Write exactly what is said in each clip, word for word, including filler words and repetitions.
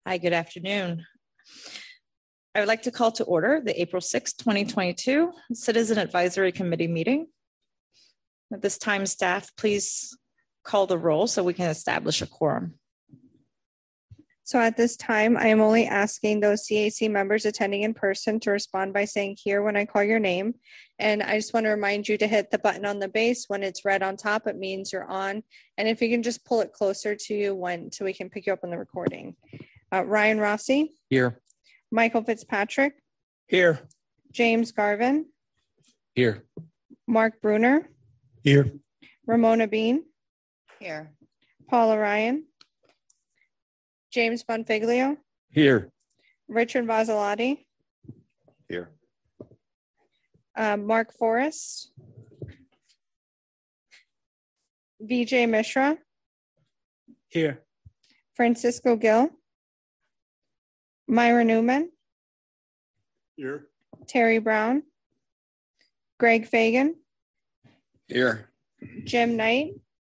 Hi, good afternoon. I would like to call to order the April sixth, twenty twenty-two Citizen Advisory Committee meeting. At this time, staff, please call the roll so we can establish a quorum. So at this time, I am only asking those C A C members attending in person to respond by saying here when I call your name. And I just want to remind you to hit the button on the base. When it's red on top, it means you're on. And if you can just pull it closer to you when so we can pick you up on the recording. Uh, Ryan Rossi. Here. Michael Fitzpatrick. Here. James Garvin. Here. Mark Bruner. Here. Ramona Bean. Here. Paula Ryan. James Bonfiglio. Here. Richard Vasilati. Here. Uh, Mark Forrest. Vijay Mishra. Here. Francisco Gill. Myra Newman. Here. Terry Brown. Greg Fagan. Here. Jim Knight.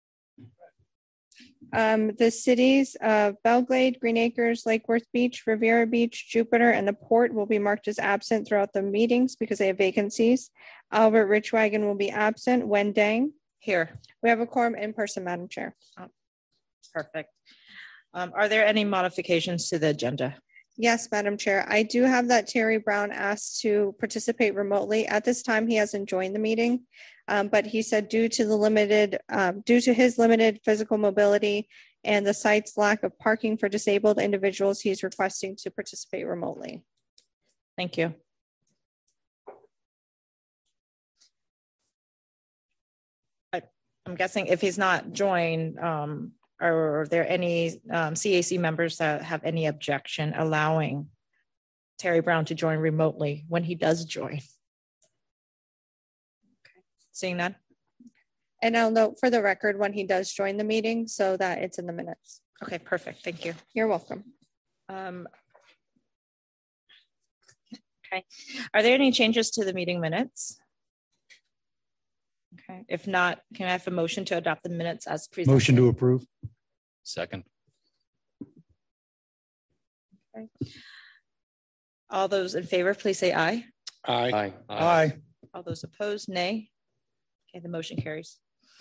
Um, the cities of Belglade, Green Acres, Lake Worth Beach, Riviera Beach, Jupiter, and the Port will be marked as absent throughout the meetings because they have vacancies. Albert Richwagon will be absent. Wen Dang. Here. We have a quorum in person, Madam Chair. Oh, perfect. Um, are there any modifications to the agenda? Yes, Madam Chair. I do have that Terry Brown asked to participate remotely. At this time, he hasn't joined the meeting, um, but he said due to the limited, um, due to his limited physical mobility and the site's lack of parking for disabled individuals, he's requesting to participate remotely. Thank you. I, I'm guessing if he's not joined, um, are there any um, C A C members that have any objection allowing Terry Brown to join remotely when he does join? Okay. Seeing none. And I'll note for the record when he does join the meeting so that it's in the minutes. Okay, perfect. Thank you. You're welcome. Um, okay. Are there any changes to the meeting minutes? Okay. If not, can I have a motion to adopt the minutes as presented? Motion to approve. Second. Okay. All those in favor, please say aye. Aye. Aye. Aye. All those opposed, nay. Okay, the motion carries.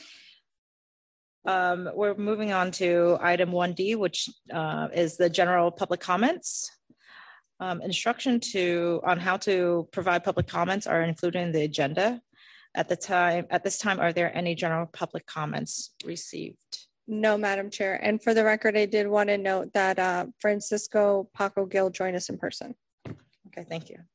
Um, we're moving on to item one D, which uh, is the general public comments. Um, instruction to on how to provide public comments are included in the agenda. At the time, at this time, are there any general public comments received? No, Madam Chair. And for the record, I did want to note that uh, Francisco Paco Gill joined us in person. Okay, thank you.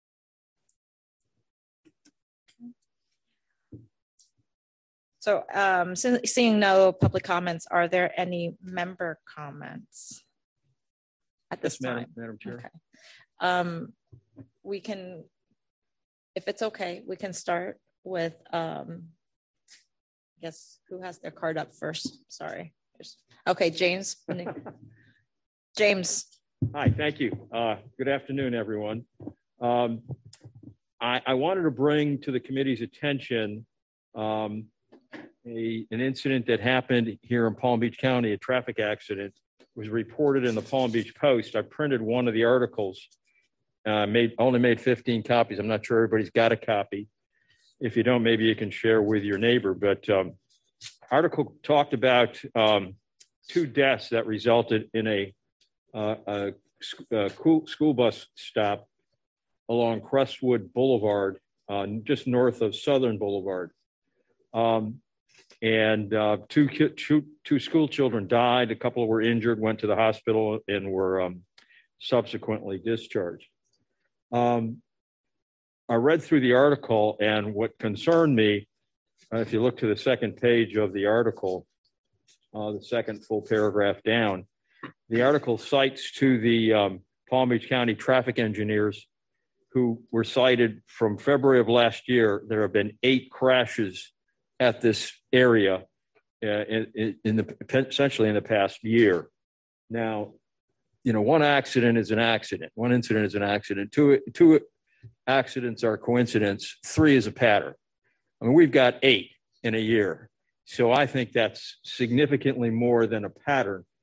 So um, so seeing no public comments, are there any member comments at this yes, time? Madam, Madam Chair. Okay. Um, we can, if it's okay, we can start with, um, I guess, who has their card up first? Sorry. Okay, James. James. Hi, thank you. Uh, good afternoon, everyone. Um, I, I wanted to bring to the committee's attention um, a, an incident that happened here in Palm Beach County. A traffic accident was reported in the Palm Beach Post. I printed one of the articles. Uh, made only made fifteen copies. I'm not sure everybody's got a copy. If you don't, maybe you can share with your neighbor. But um, article talked about um, two deaths that resulted in a, uh, a, a school bus stop along Crestwood Boulevard, uh, just north of Southern Boulevard. Um, and uh, two, two, two school children died. A couple were injured, went to the hospital, and were um, subsequently discharged. Um, I read through the article, and what concerned me, uh, if you look to the second page of the article, uh, the second full paragraph down, the article cites to the um, Palm Beach County traffic engineers who were cited from February of last year. There have been eight crashes at this area uh, in, in the essentially in the past year. Now, you know, one accident is an accident. One incident is an accident. Two, two accidents are coincidence. Three is a pattern. I mean, we've got eight in a year. So I think that's significantly more than a pattern.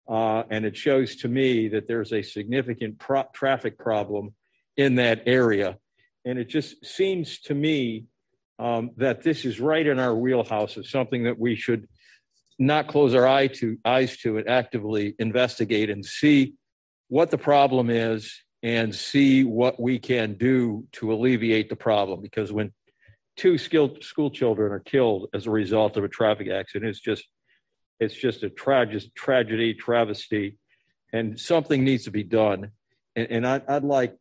uh, and it shows to me that there's a significant pro traffic problem in that area. And it just seems to me um, that this is right in our wheelhouse of something that we should not close our eye to, eyes to and actively investigate and see what the problem is and see what we can do to alleviate the problem. Because when two skilled school children are killed as a result of a traffic accident, it's just, it's just a tragic tragedy, travesty, and something needs to be done. And, and I'd, I'd like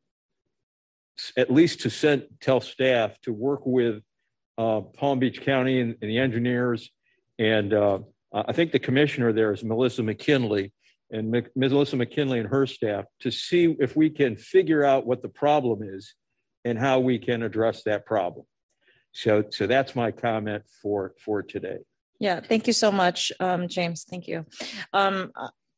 at least to send, tell staff to work with uh, Palm Beach County and, and the engineers. And uh, I think the commissioner there is Melissa McKinley, and M Melissa McKinley and her staff, to see if we can figure out what the problem is and how we can address that problem. So, so that's my comment for, for today. Yeah, thank you so much, um, James. Thank you. Um,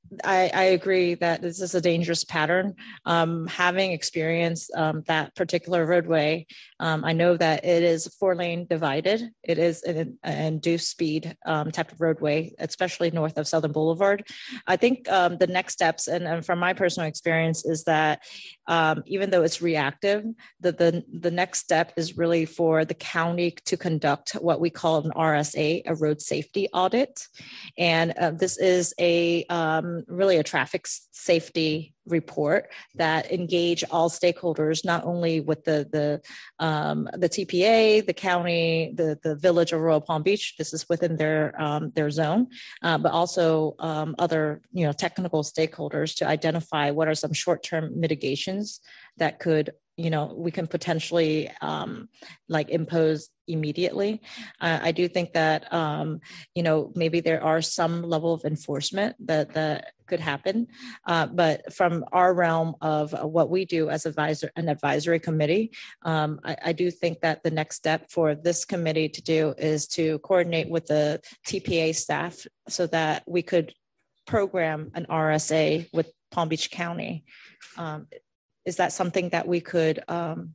I, I agree that this is a dangerous pattern. Um, having experienced um, that particular roadway, um, I know that it is four lane divided. It is an, an induced speed um, type of roadway, especially north of Southern Boulevard. I think um, the next steps, and, and from my personal experience, is that um, even though it's reactive, the, the, the next step is really for the county to conduct what we call an R S A, a road safety audit. And uh, this is a um, really a traffic safety report that engage all stakeholders, not only with the the um, the T P A, the county, the the village of Royal Palm Beach. This is within their um, their zone, uh, but also um, other you know technical stakeholders to identify what are some short-term mitigations that could you know we can potentially um, like impose immediately. Uh, I do think that um, you know maybe there are some level of enforcement that that could happen, uh, but from our realm of what we do as advisor an advisory committee, um, I, I do think that the next step for this committee to do is to coordinate with the T P A staff so that we could program an R S A with Palm Beach County. Um, is that something that we could um,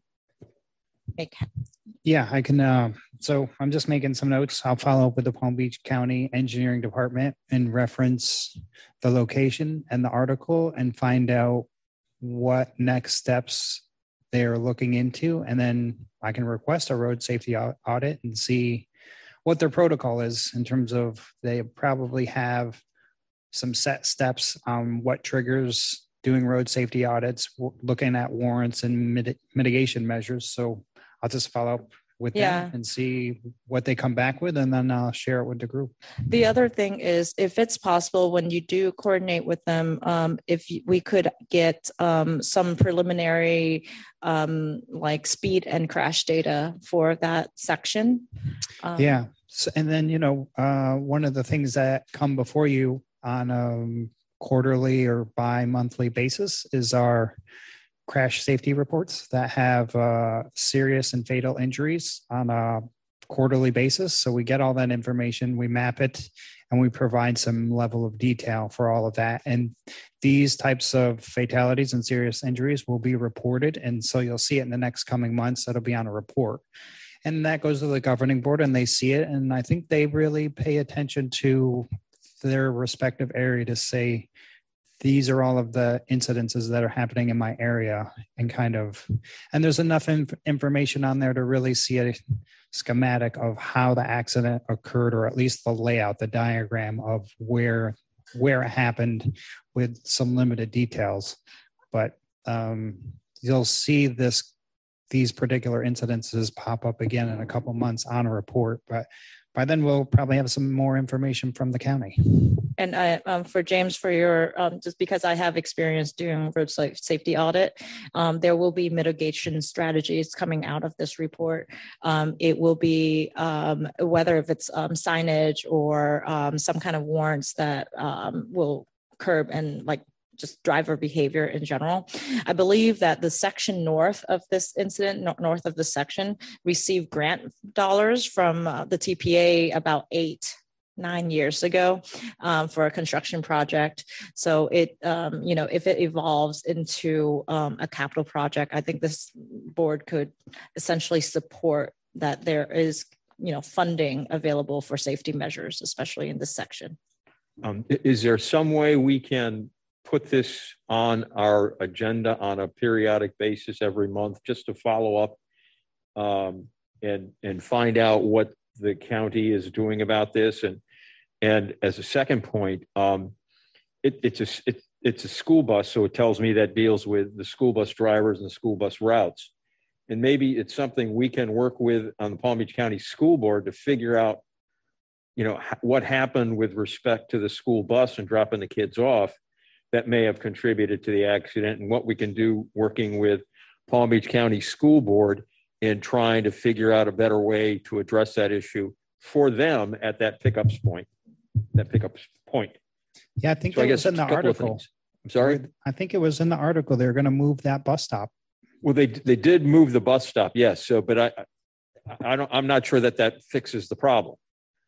make happen? Yeah, I can. Uh, so I'm just making some notes. I'll follow up with the Palm Beach County Engineering Department and reference the location and the article and find out what next steps they're looking into. And then I can request a road safety audit and see what their protocol is in terms of they probably have some set steps on what triggers doing road safety audits, looking at warrants and mit mitigation measures. So I'll just follow up with yeah. them and see what they come back with, and then I'll share it with the group. The other thing is, if it's possible, when you do coordinate with them, um, if we could get um, some preliminary um, like speed and crash data for that section. Um, yeah. So, and then, you know, uh, one of the things that come before you on a quarterly or bi-monthly basis is our crash safety reports that have uh, serious and fatal injuries on a quarterly basis. So we get all that information, we map it, and we provide some level of detail for all of that. And these types of fatalities and serious injuries will be reported. And so you'll see it in the next coming months. That'll be on a report. And that goes to the governing board and they see it. And I think they really pay attention to their respective area to say, these are all of the incidences that are happening in my area, and kind of, and there's enough inf information on there to really see a schematic of how the accident occurred, or at least the layout, the diagram of where, where it happened with some limited details. But um, you'll see this, these particular incidences pop up again in a couple months on a report, but by then we'll probably have some more information from the county. And I, um, for James, for your, um, just because I have experience doing road safety audit, um, there will be mitigation strategies coming out of this report. Um, it will be um, whether if it's um, signage or um, some kind of warrants that um, will curb and like just driver behavior in general. I believe that the section north of this incident, no, north of the section, received grant dollars from uh, the T P A about eight, nine years ago um, for a construction project. So it, um, you know, if it evolves into um, a capital project, I think this board could essentially support that there is, you know, funding available for safety measures, especially in this section. Um, i- is there some way we can put this on our agenda on a periodic basis every month, just to follow up um, and and find out what the county is doing about this? And and as a second point, um, it, it's a it, it's a school bus, so it tells me that deals with the school bus drivers and the school bus routes. And maybe it's something we can work with on the Palm Beach County School Board to figure out, you know, what happened with respect to the school bus and dropping the kids off that may have contributed to the accident, and what we can do working with Palm Beach County School Board in trying to figure out a better way to address that issue for them at that pickup point, that pickup point. Yeah, I think So I it guess was in it's a the couple of article. things. I'm sorry. I think it was in the article. They're going to move that bus stop. Well, they, they did move the bus stop. Yes. So, but I, I don't, I'm not sure that that fixes the problem.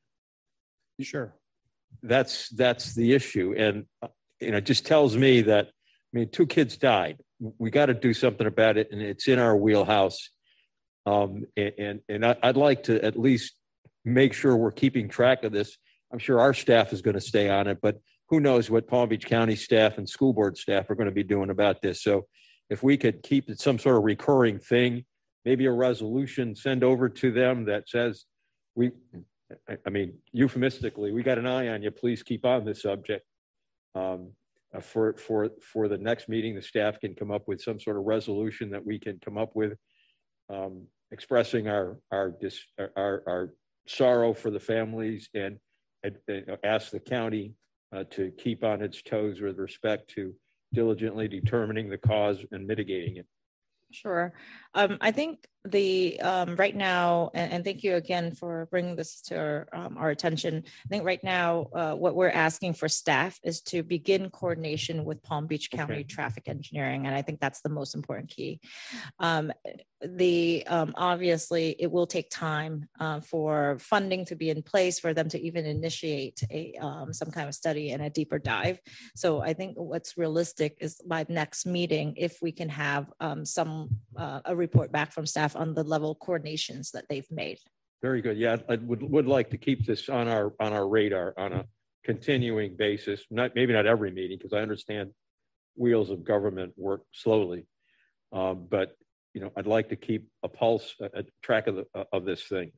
Sure. That's, that's the issue. And, uh, you know, it just tells me that, I mean, two kids died. We got to do something about it, and it's in our wheelhouse. Um, and, and, and I, I'd like to at least make sure we're keeping track of this. I'm sure our staff is going to stay on it, but who knows what Palm Beach County staff and school board staff are going to be doing about this. So if we could keep it some sort of recurring thing, maybe a resolution send over to them that says, we, I mean, euphemistically, we got an eye on you, please keep on this subject. Um, uh, for, for, for the next meeting, the staff can come up with some sort of resolution that we can come up with, um, expressing our, our, dis, our, our sorrow for the families, and, and, and ask the county uh, to keep on its toes with respect to diligently determining the cause and mitigating it. Sure. Um, I think the um, right now, and, and thank you again for bringing this to our, um, our attention. I think right now, uh, what we're asking for staff is to begin coordination with Palm Beach County Okay. Traffic Engineering, and I think that's the most important key. Um, the um, obviously, it will take time uh, for funding to be in place for them to even initiate a um, some kind of study and a deeper dive. So I think what's realistic is by next meeting, if we can have um, some uh, a report back from staff on the level of coordinations that they've made. Very good. Yeah, I would, would like to keep this on our, on our radar on a continuing basis. Not, maybe not every meeting, because I understand wheels of government work slowly. Um, but, you know, I'd like to keep a pulse, a, a track of the, of this thing.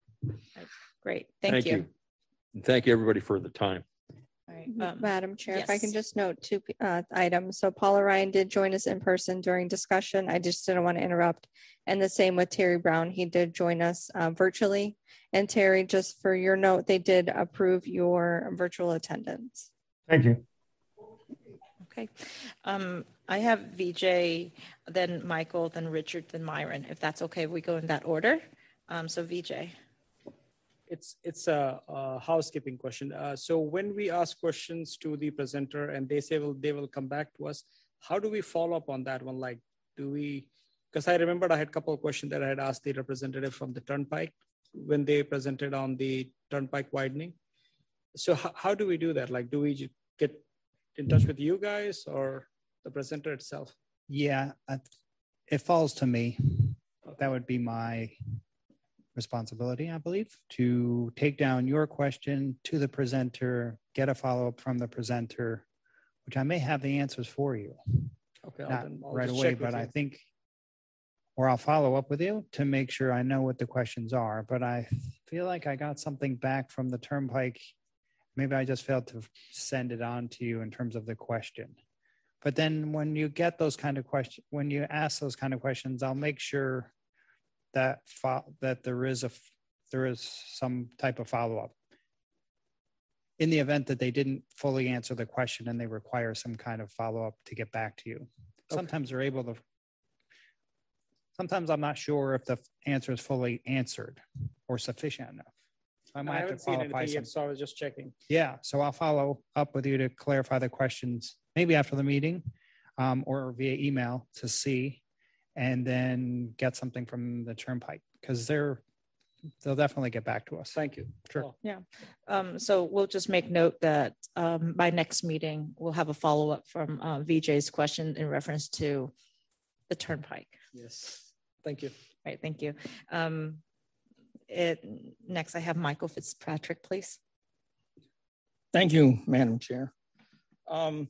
Great. Thank, Thank you. you. And thank you, everybody, for the time. All right. Um, Madam Chair, if I can yes. just note two uh, items. So Paula Ryan did join us in person during discussion. I just didn't want to interrupt. And the same with Terry Brown. He did join us uh, virtually. And Terry, just for your note, they did approve your virtual attendance. Thank you. Okay. Um, I have V J, then Michael, then Richard, then Myron, if that's okay, we go in that order. Um, so V J. It's it's a, a housekeeping question. Uh, so when we ask questions to the presenter and they say well, they will come back to us, how do we follow up on that one? Like, do we? Because I remembered I had a couple of questions that I had asked the representative from the Turnpike when they presented on the Turnpike widening. So how, how do we do that? Like, do we get in touch with you guys or the presenter itself? Yeah, I- it falls to me. That would be my responsibility, I believe, to take down your question to the presenter, get a follow-up from the presenter, which I may have the answers for you. Okay, Not then I'll right just away, check with but I you. think, or I'll follow up with you to make sure I know what the questions are. But I feel like I got something back from the Turnpike. Maybe I just failed to send it on to you in terms of the question. But then when you get those kind of questions, when you ask those kind of questions, I'll make sure that fo- that there is a there is some type of follow-up. In the event that they didn't fully answer the question and they require some kind of follow-up to get back to you. Okay. Sometimes they're able to, sometimes I'm not sure if the answer is fully answered or sufficient enough. So I might I have to haven't seen qualify anything some. yet, so I was just checking. Yeah, so I'll follow up with you to clarify the questions, maybe after the meeting um, or via email to see, and then get something from the Turnpike, because they're, they'll definitely get back to us. Thank you. Sure. Oh, Yeah. Um, so we'll just make note that um, by next meeting, we'll have a follow-up from uh, V J's question in reference to the Turnpike. yes. Thank you. All right, thank you. Um, it, next, I have Michael Fitzpatrick, please. Thank you, Madam Chair. Um,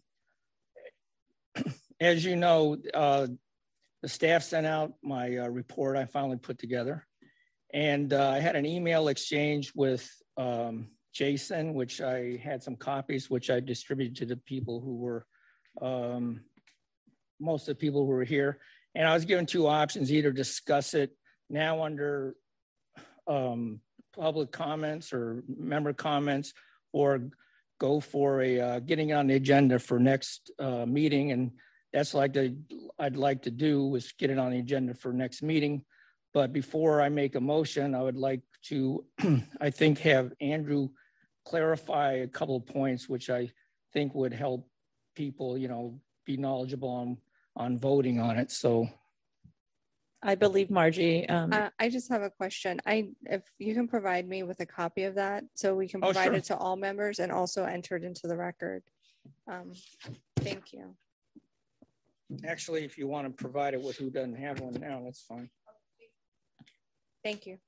as you know, uh, the staff sent out my uh, report I finally put together. And uh, I had an email exchange with um, Jason, which I had some copies, which I distributed to the people who were, um, most of the people who were here. And I was given two options, either discuss it now under um, public comments or member comments, or go for a uh, getting on the agenda for next uh, meeting. And that's like the, I'd like to do is get it on the agenda for next meeting. But before I make a motion, I would like to, I think, have Andrew clarify a couple of points, which I think would help people, you know, be knowledgeable on, on voting on it. So I believe Margie. Um, Uh, I just have a question. I, if you can provide me with a copy of that, so we can Oh, provide sure. it to all members and also enter it into the record. Um, thank you. actually, if you want to provide it with who doesn't have one now, that's fine. Thank you.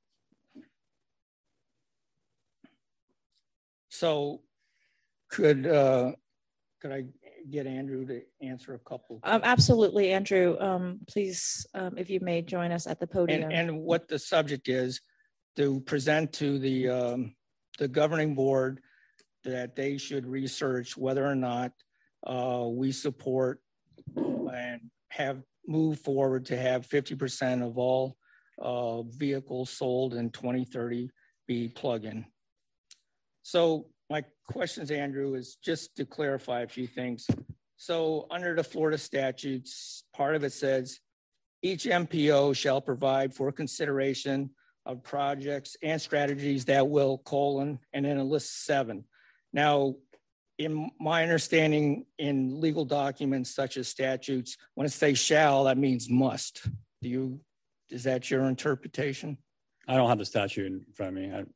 So could, uh, could I get Andrew to answer a couple? um, absolutely, Andrew. Um, please, um, if you may join us at the podium. And, and what the subject is, to present to the, um, the governing board that they should research whether or not uh, we support and have moved forward to have fifty percent of all uh, vehicles sold in twenty thirty be plug-in. So my questions, Andrew, is just to clarify a few things. So under the Florida statutes, part of it says, each M P O shall provide for consideration of projects and strategies that will, colon, and then a list seven. Now, in my understanding in legal documents such as statutes, when it says shall, that means must. Do you, is that your interpretation? I don't have the statute in front of me. I,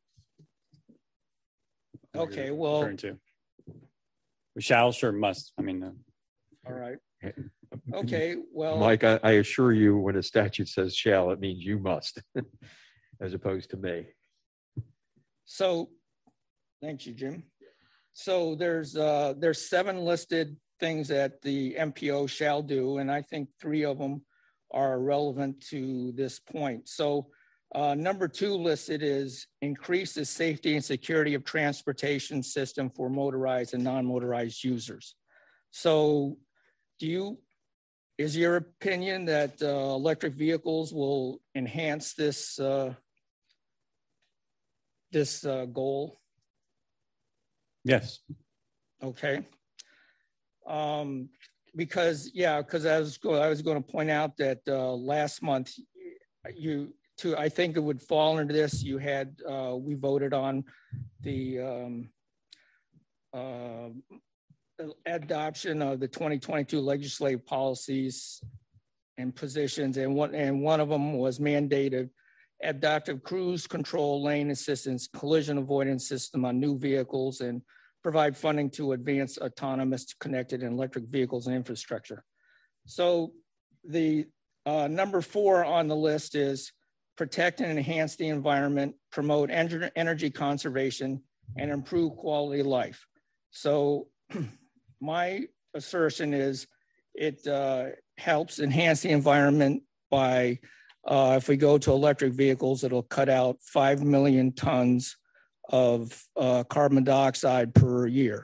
Okay, you're well, referring to. We shall, sure, must. I mean, uh, all right. Okay, well, Mike, I, I assure you, when a statute says shall, it means you must, as opposed to may. so, thank you, Jim. So there's uh, there's seven listed things that the M P O shall do, and I think three of them are relevant to this point. So uh, number two listed is increase the safety and security of transportation system for motorized and non-motorized users. So do you, is your opinion that uh, electric vehicles will enhance this, uh, this uh, goal? yes. Okay. Um, because, yeah, because I was going, I was going to point out that uh, last month, you, to, I think it would fall into this. You had, uh, we voted on the um, uh, adoption of the twenty twenty-two legislative policies and positions, and one and one of them was mandated adaptive cruise control, lane assistance, collision avoidance system on new vehicles, and provide funding to advance autonomous, connected, and electric vehicles and infrastructure. So the uh, number four on the list is protect and enhance the environment, promote en- energy conservation, and improve quality of life. So my assertion is it uh, helps enhance the environment by, uh, if we go to electric vehicles, it'll cut out five million tons of uh, carbon dioxide per year.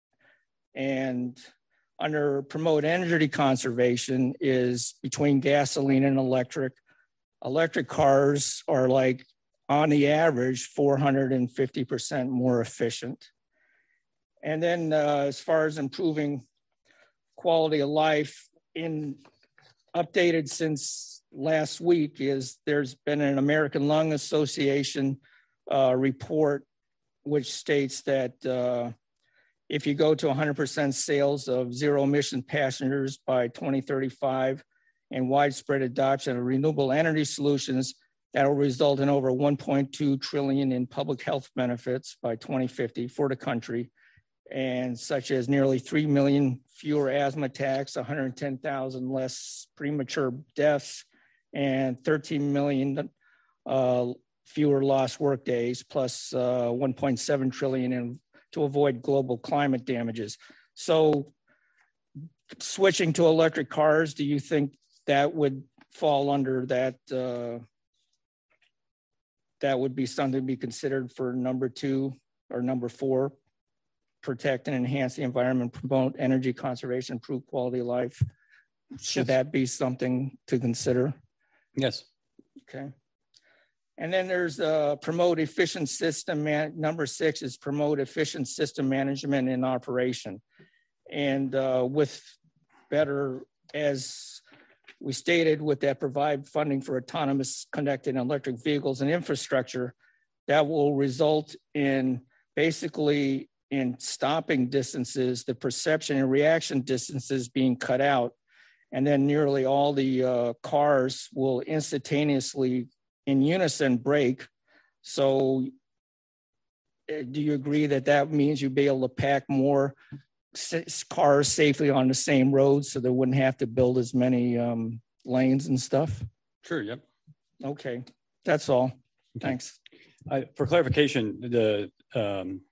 And under promote energy conservation is between gasoline and electric. Electric cars are like, on the average, four hundred fifty percent more efficient. And then uh, as far as improving quality of life, in updated since last week is there's been an American Lung Association uh, report which states that uh, if you go to one hundred percent sales of zero emission passengers by twenty thirty-five and widespread adoption of renewable energy solutions, that will result in over one point two trillion in public health benefits by twenty fifty for the country, and such as nearly three million fewer asthma attacks, one hundred ten thousand less premature deaths, and thirteen million uh, fewer lost work days, plus uh, one point seven trillion in to avoid global climate damages. So switching to electric cars, do you think that would fall under that? Uh, that would be something to be considered for number two or number four, protect and enhance the environment, promote energy conservation, improve quality of life. Should Yes. that be something to consider? Yes. Okay. And then there's uh, promote efficient system, man, number six is promote efficient system management and operation. And uh, with better, as we stated, with that provide funding for autonomous connected electric vehicles and infrastructure, that will result in basically in stopping distances, the perception and reaction distances being cut out. And then nearly all the uh, cars will instantaneously in unison brake. So uh, do you agree that that means you'll be able to pack more cars safely on the same road so they wouldn't have to build as many um, lanes and stuff? Sure. Yep. Okay, that's all. Okay. Thanks. Uh, for clarification, the um,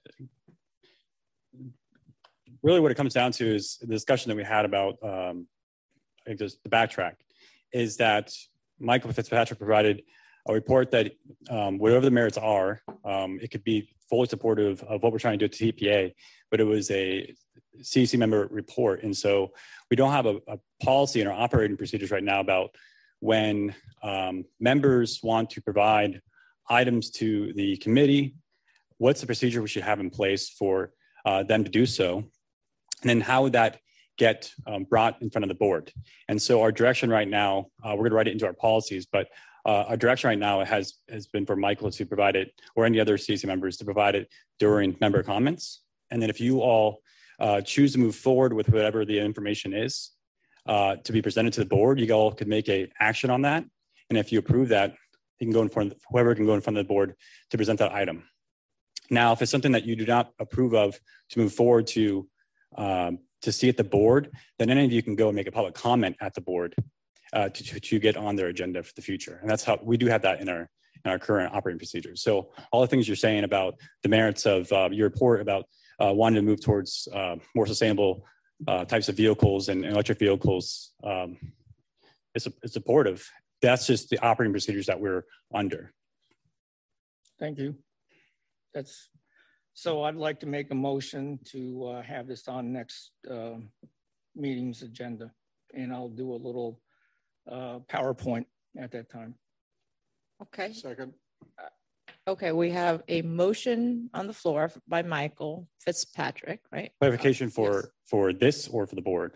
really what it comes down to is the discussion that we had about um, I think just the backtrack is that Michael Fitzpatrick provided a report that um, whatever the merits are, um, it could be fully supportive of what we're trying to do at the T P A, but it was a C E C member report. And so we don't have a, a policy in our operating procedures right now about when um, members want to provide items to the committee, what's the procedure we should have in place for uh, them to do so? And then how would that get um, brought in front of the board? And so our direction right now, uh, we're gonna write it into our policies, but uh, our direction right now has, has been for Michael to provide it, or any other C E C members to provide it during member comments. And then if you all uh, choose to move forward with whatever the information is uh, to be presented to the board, you all could make a action on that. And if you approve that, you can go in front of, whoever can go in front of the board to present that item. Now, if it's something that you do not approve of to move forward to um, to see at the board, then any of you can go and make a public comment at the board uh, to, to, to get on their agenda for the future. And that's how we do have that in our in our current operating procedures. So all the things you're saying about the merits of uh, your report about uh, wanting to move towards uh, more sustainable uh, types of vehicles and electric vehicles um, is, is supportive. That's just the operating procedures that we're under. Thank you. That's so I'd like to make a motion to uh, have this on next uh, meeting's agenda, and I'll do a little uh, PowerPoint at that time. Okay. Second. Okay, we have a motion on the floor by Michael Fitzpatrick, right? Clarification for Yes. for this or for the board?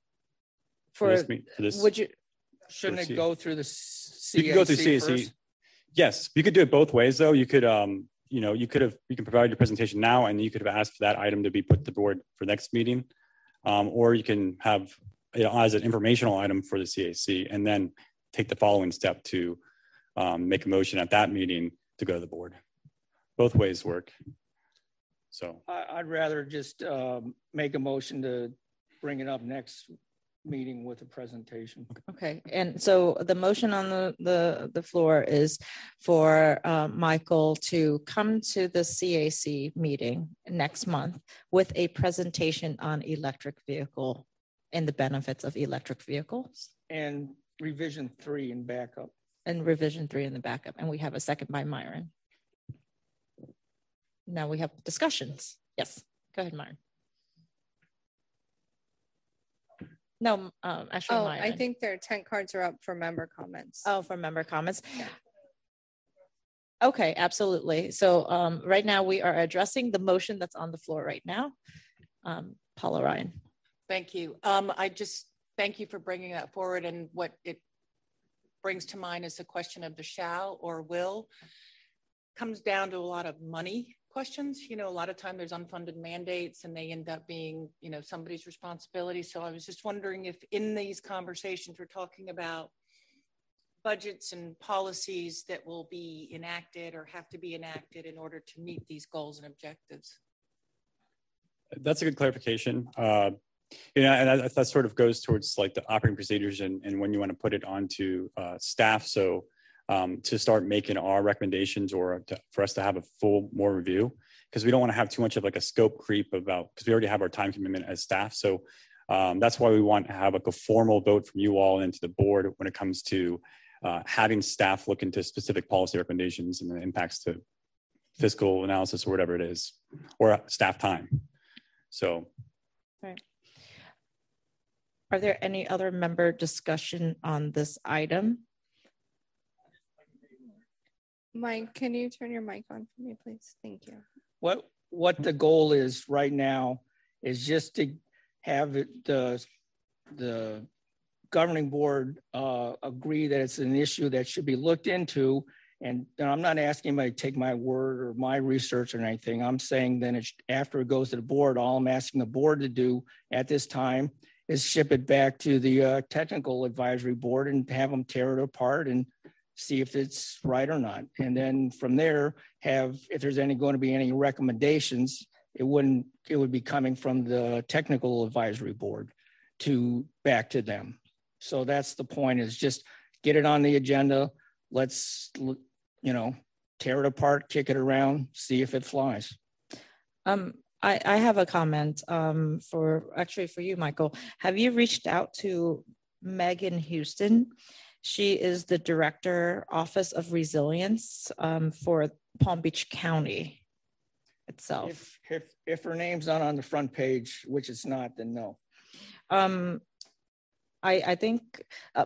For, this, meet- for this? would you, Shouldn't C- it go through the C A C You can go through C A C. first? Yes, you could do it both ways though. You could, um, you know, you could have, you can provide your presentation now and you could have asked for that item to be put to the board for next meeting. Um, or you can have it as an informational item for the C A C and then take the following step to um, make a motion at that meeting to go to the board. Both ways work. So I, I'd rather just um, make a motion to bring it up next meeting with a presentation. okay, and so the motion on the, the, the floor is for uh, Michael to come to the C A C meeting next month with a presentation on electric vehicle and the benefits of electric vehicles. And revision three and backup. And revision three in the backup. And we have a second by Myron. Now we have discussions. Yes, go ahead, Myron. No, um, actually, Oh, Myron. I think their tent cards are up for member comments. Oh, for member comments. Yeah. Okay, absolutely. So um, right now we are addressing the motion that's on the floor right now. Um, Paula Ryan. Thank you. Um, I just thank you for bringing that forward, and what it brings to mind is the question of the shall or will. Comes down to a lot of money questions. You know, a lot of time there's unfunded mandates and they end up being, you know, somebody's responsibility. So I was just wondering if in these conversations we're talking about budgets and policies that will be enacted or have to be enacted in order to meet these goals and objectives. that's a good clarification. Uh, you know, and that, that sort of goes towards like the operating procedures and, and when you want to put it onto uh, staff. So um, to start making our recommendations or to, for us to have a full more review, because we don't want to have too much of like a scope creep about, because we already have our time commitment as staff. So um, that's why we want to have like a formal vote from you all into the board when it comes to uh, having staff look into specific policy recommendations and the impacts to fiscal analysis or whatever it is, or staff time. So. Right. Are there any other member discussion on this item? Mike, can you turn your mic on for me, please? Thank you. What what the goal is right now is just to have it, the the governing board uh, agree that it's an issue that should be looked into. And I'm not asking anybody to take my word or my research or anything. I'm saying then it's, after it goes to the board, all I'm asking the board to do at this time is ship it back to the uh, technical advisory board and have them tear it apart and see if it's right or not. And then from there, have, if there's any going to be any recommendations, it wouldn't, it would be coming from the technical advisory board to back to them. So that's the point, is just get it on the agenda. Let's, you know, tear it apart, kick it around, see if it flies. Um, I, I have a comment um, for actually for you, Michael. Have you reached out to Megan Houston? She is the Director, Office of Resilience um, for Palm Beach County itself. If, if, if her name's not on the front page, which it's not, then no. Um, I, I think uh,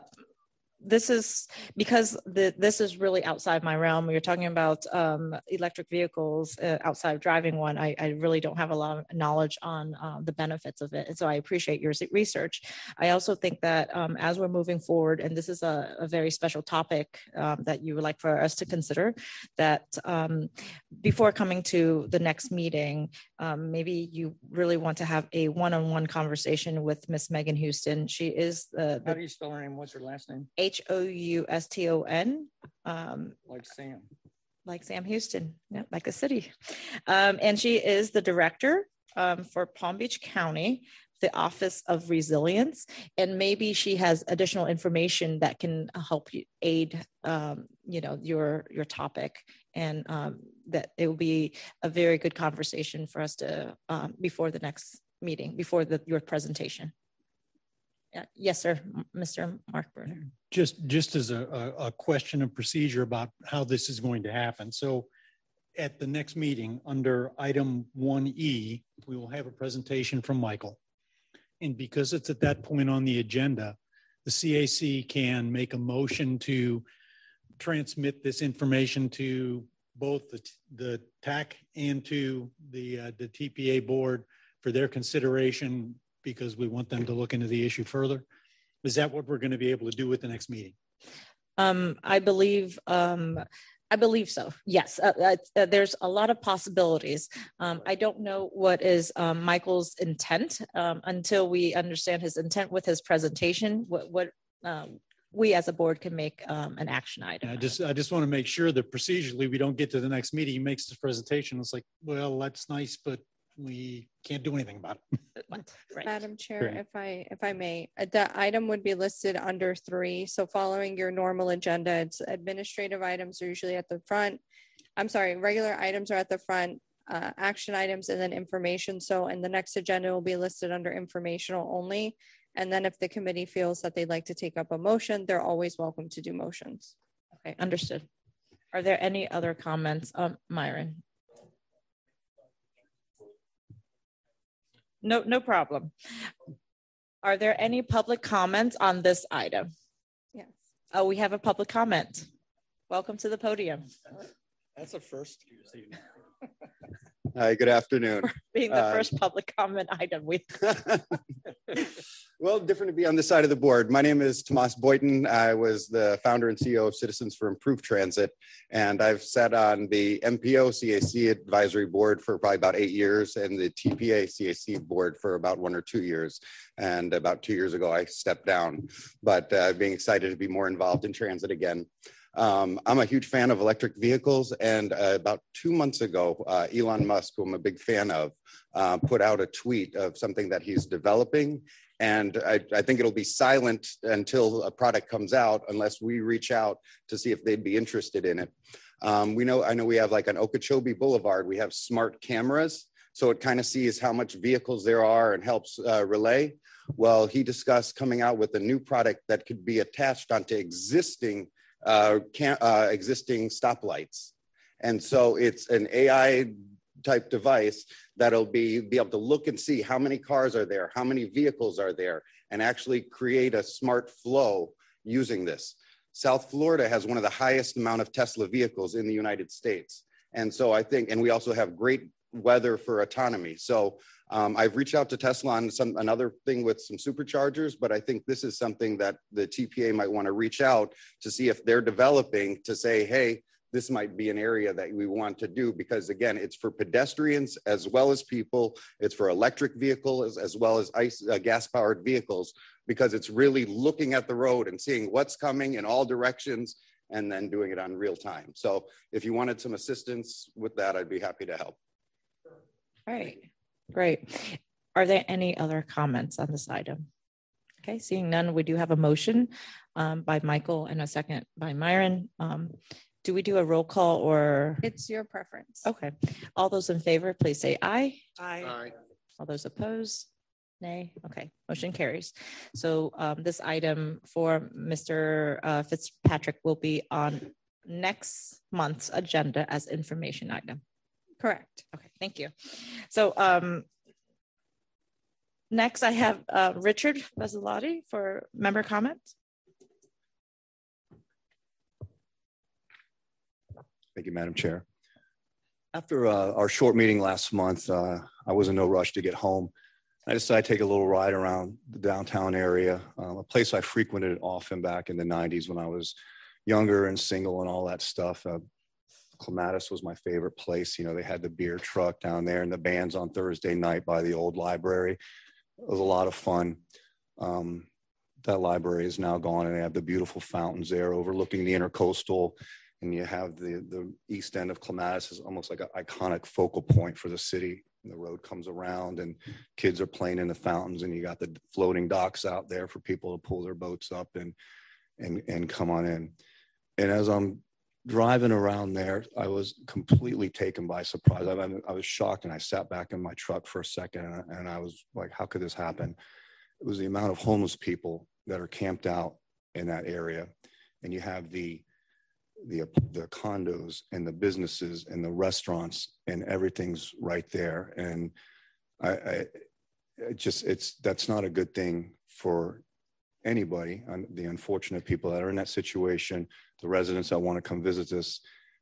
this is because the, this is really outside my realm. We were talking about um, electric vehicles uh, outside of driving one. I, I really don't have a lot of knowledge on uh, the benefits of it. And so I appreciate your research. I also think that um, as we're moving forward, and this is a, a very special topic um, that you would like for us to consider, that um, before coming to the next meeting, um, maybe you really want to have a one-on-one conversation with Miss Megan Houston. She is the, the How do you spell her name? What's her last name? H O U S T O N, um, like Sam, like Sam Houston, yeah, like the city. Um, and she is the director um, for Palm Beach County, the Office of Resilience. And maybe she has additional information that can help you aid, um, you know, your, your topic. And um, that it will be a very good conversation for us to, um, before the next meeting, before the, your presentation. Yeah. Yes, sir, Mister Mark Bruner. Just, just as a, a, a question of procedure about how this is going to happen. So at the next meeting under item one E, we will have a presentation from Michael. And because it's at that point on the agenda, the C A C can make a motion to transmit this information to both the, the T A C and to the, uh, the T P A board for their consideration, because we want them to look into the issue further. Is that what we're going to be able to do with the next meeting? Um, I believe, um, I believe so. Yes, uh, uh, there's a lot of possibilities. Um, I don't know what is um, Michael's intent um, until we understand his intent with his presentation. What, what um, we as a board can make um, an action item. I just, I just want to make sure that procedurally we don't get to the next meeting. He makes this presentation. It's like, well, that's nice, but we can't do anything about it. Right. Madam Chair, Great. if I if I may, uh, the item would be listed under three. So following your normal agenda, it's administrative items are usually at the front. I'm sorry, regular items are at the front, uh, action items, and then information. So in the next agenda will be listed under informational only. And then if the committee feels that they'd like to take up a motion, they're always welcome to do motions. Okay, understood. Are there any other comments? Um, Myron? No, no problem. Are there any public comments on this item? Yes. Oh, we have a public comment. Welcome to the podium. That's a first. Hi, good afternoon. Being the Uh, first public comment item. We Well, different to be on this side of the board. My name is Tomas Boyton. I was the founder and C E O of Citizens for Improved Transit, and I've sat on the M P O C A C advisory board for probably about eight years and the T P A C A C board for about one or two years. And about two years ago, I stepped down, but uh, being excited to be more involved in transit again. Um, I'm a huge fan of electric vehicles, and uh, about two months ago, uh, Elon Musk, who I'm a big fan of, uh, put out a tweet of something that he's developing. And I, I think it'll be silent until a product comes out, unless we reach out to see if they'd be interested in it. Um, we know, I know we have like on Okeechobee Boulevard, we have smart cameras. So it kind of sees how much vehicles there are and helps uh, relay. Well, he discussed coming out with a new product that could be attached onto existing uh, can, uh, existing stoplights. And so it's an A I type device that'll be, be able to look and see how many cars are there, how many vehicles are there, and actually create a smart flow using this. South Florida has one of the highest amount of Tesla vehicles in the United States. And so I think, and we also have great weather for autonomy. So um, I've reached out to Tesla on some another thing with some superchargers, but I think this is something that the T P A might want to reach out to see if they're developing to say, hey, this might be an area that we want to do, because again, it's for pedestrians as well as people. It's for electric vehicles as well as ice, uh, gas-powered vehicles, because it's really looking at the road and seeing what's coming in all directions and then doing it on real time. So if you wanted some assistance with that, I'd be happy to help. All right, great. Are there any other comments on this item? Okay, seeing none, we do have a motion um, by Michael and a second by Myron. Um, do we do a roll call or? It's your preference. Okay, all those in favor, please say aye. Aye. Aye. All those opposed? Nay. Okay, motion carries. So um, this item for Mister Uh, Fitzpatrick will be on next month's agenda as information item. Correct. Okay, thank you. So um, next I have uh, Richard Vazzalotti for member comments. Thank you, Madam Chair. After uh, our short meeting last month, uh, I was in no rush to get home. I decided to take a little ride around the downtown area, um, a place I frequented often back in the nineties when I was younger and single and all that stuff. Uh, Clematis was my favorite place. You know, they had the beer truck down there and the bands on Thursday night by the old library. It was a lot of fun. Um, that library is now gone, and they have the beautiful fountains there overlooking the intercoastal. And you have the, the east end of Clematis is almost like an iconic focal point for the city. And the road comes around and kids are playing in the fountains, and you got the floating docks out there for people to pull their boats up and, and, and come on in. And as I'm driving around there, I was completely taken by surprise. I, I was shocked, and I sat back in my truck for a second, and, and I was like, how could this happen? It was the amount of homeless people that are camped out in that area. And you have the, the, the condos and the businesses and the restaurants, and everything's right there. And I, I it just, it's, that's not a good thing for anybody, the unfortunate people that are in that situation, the residents that want to come visit this.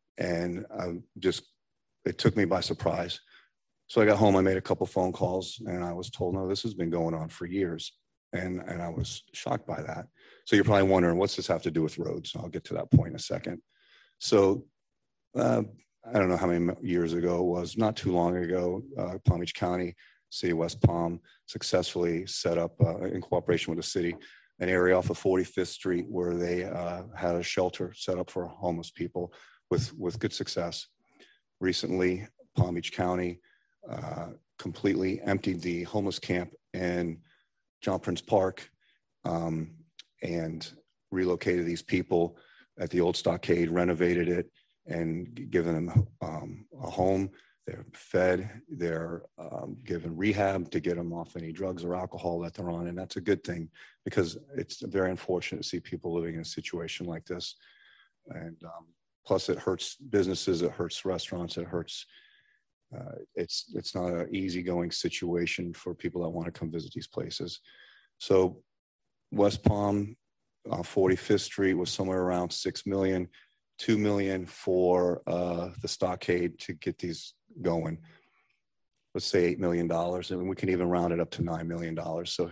And um, just, it took me by surprise. So I got home, I made a couple phone calls, and I was told, no, this has been going on for years. And, and I was shocked by that. So you're probably wondering, what's this have to do with roads? I'll get to that point in a second. So uh, I don't know how many years ago it was, not too long ago, uh, Palm Beach County, City of West Palm successfully set up uh, in cooperation with the city, an area off of forty-fifth Street where they uh, had a shelter set up for homeless people with, with good success. Recently, Palm Beach County uh, completely emptied the homeless camp in John Prince Park um, and relocated these people at the old stockade, renovated it, and given them um, a home. They're fed, they're um, given rehab to get them off any drugs or alcohol that they're on. And that's a good thing, because it's very unfortunate to see people living in a situation like this. And um, plus it hurts businesses, it hurts restaurants, it hurts, uh, it's, it's not an easygoing situation for people that want to come visit these places. So West Palm, uh, forty-fifth Street was somewhere around six million, two million for uh, the stockade to get these going. Let's say eight million dollars, and we can even round it up to nine million dollars. So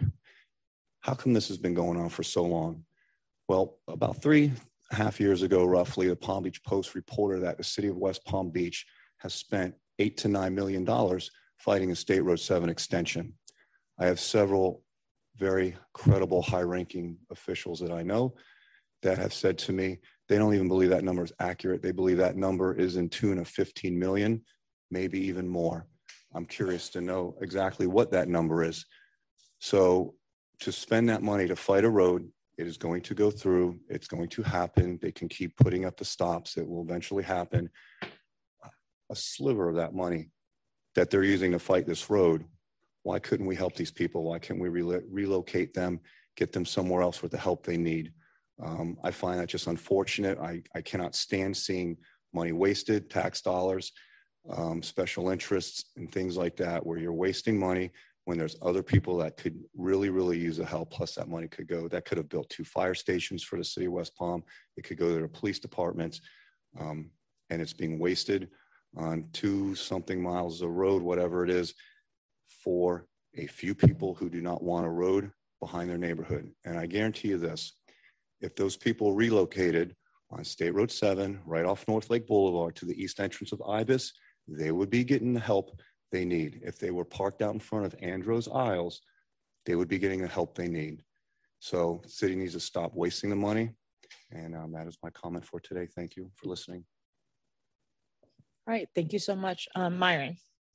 how come this has been going on for so long? Well, about three and a half years ago, roughly, the Palm Beach Post reported that the city of West Palm Beach has spent eight to nine million dollars fighting a State Road seven extension. I have several very credible, high-ranking officials that I know that have said to me, they don't even believe that number is accurate. They believe that number is in tune of fifteen million, maybe even more. I'm curious to know exactly what that number is. So to spend that money to fight a road It is going to go through. It's going to happen. They can keep putting up the stops. It will eventually happen. A sliver of that money that they're using to fight this road, why couldn't we help these people? Why can't we re- relocate them, get them somewhere else with the help they need? Um, I find that just unfortunate. I, I cannot stand seeing money wasted, tax dollars, um, special interests, and things like that, where you're wasting money when there's other people that could really, really use the help. Plus that money could go, that could have built two fire stations for the city of West Palm. It could go to the police departments, um, and it's being wasted on two something miles of road, whatever it is, for a few people who do not want a road behind their neighborhood. And I guarantee you this, if those people relocated on State Road seven, right off North Lake Boulevard to the east entrance of Ibis, they would be getting the help they need. If they were parked out in front of Andros Isles, they would be getting the help they need. So the city needs to stop wasting the money. And um, that is my comment for today. Thank you for listening. All right, thank you so much. Um, Myron.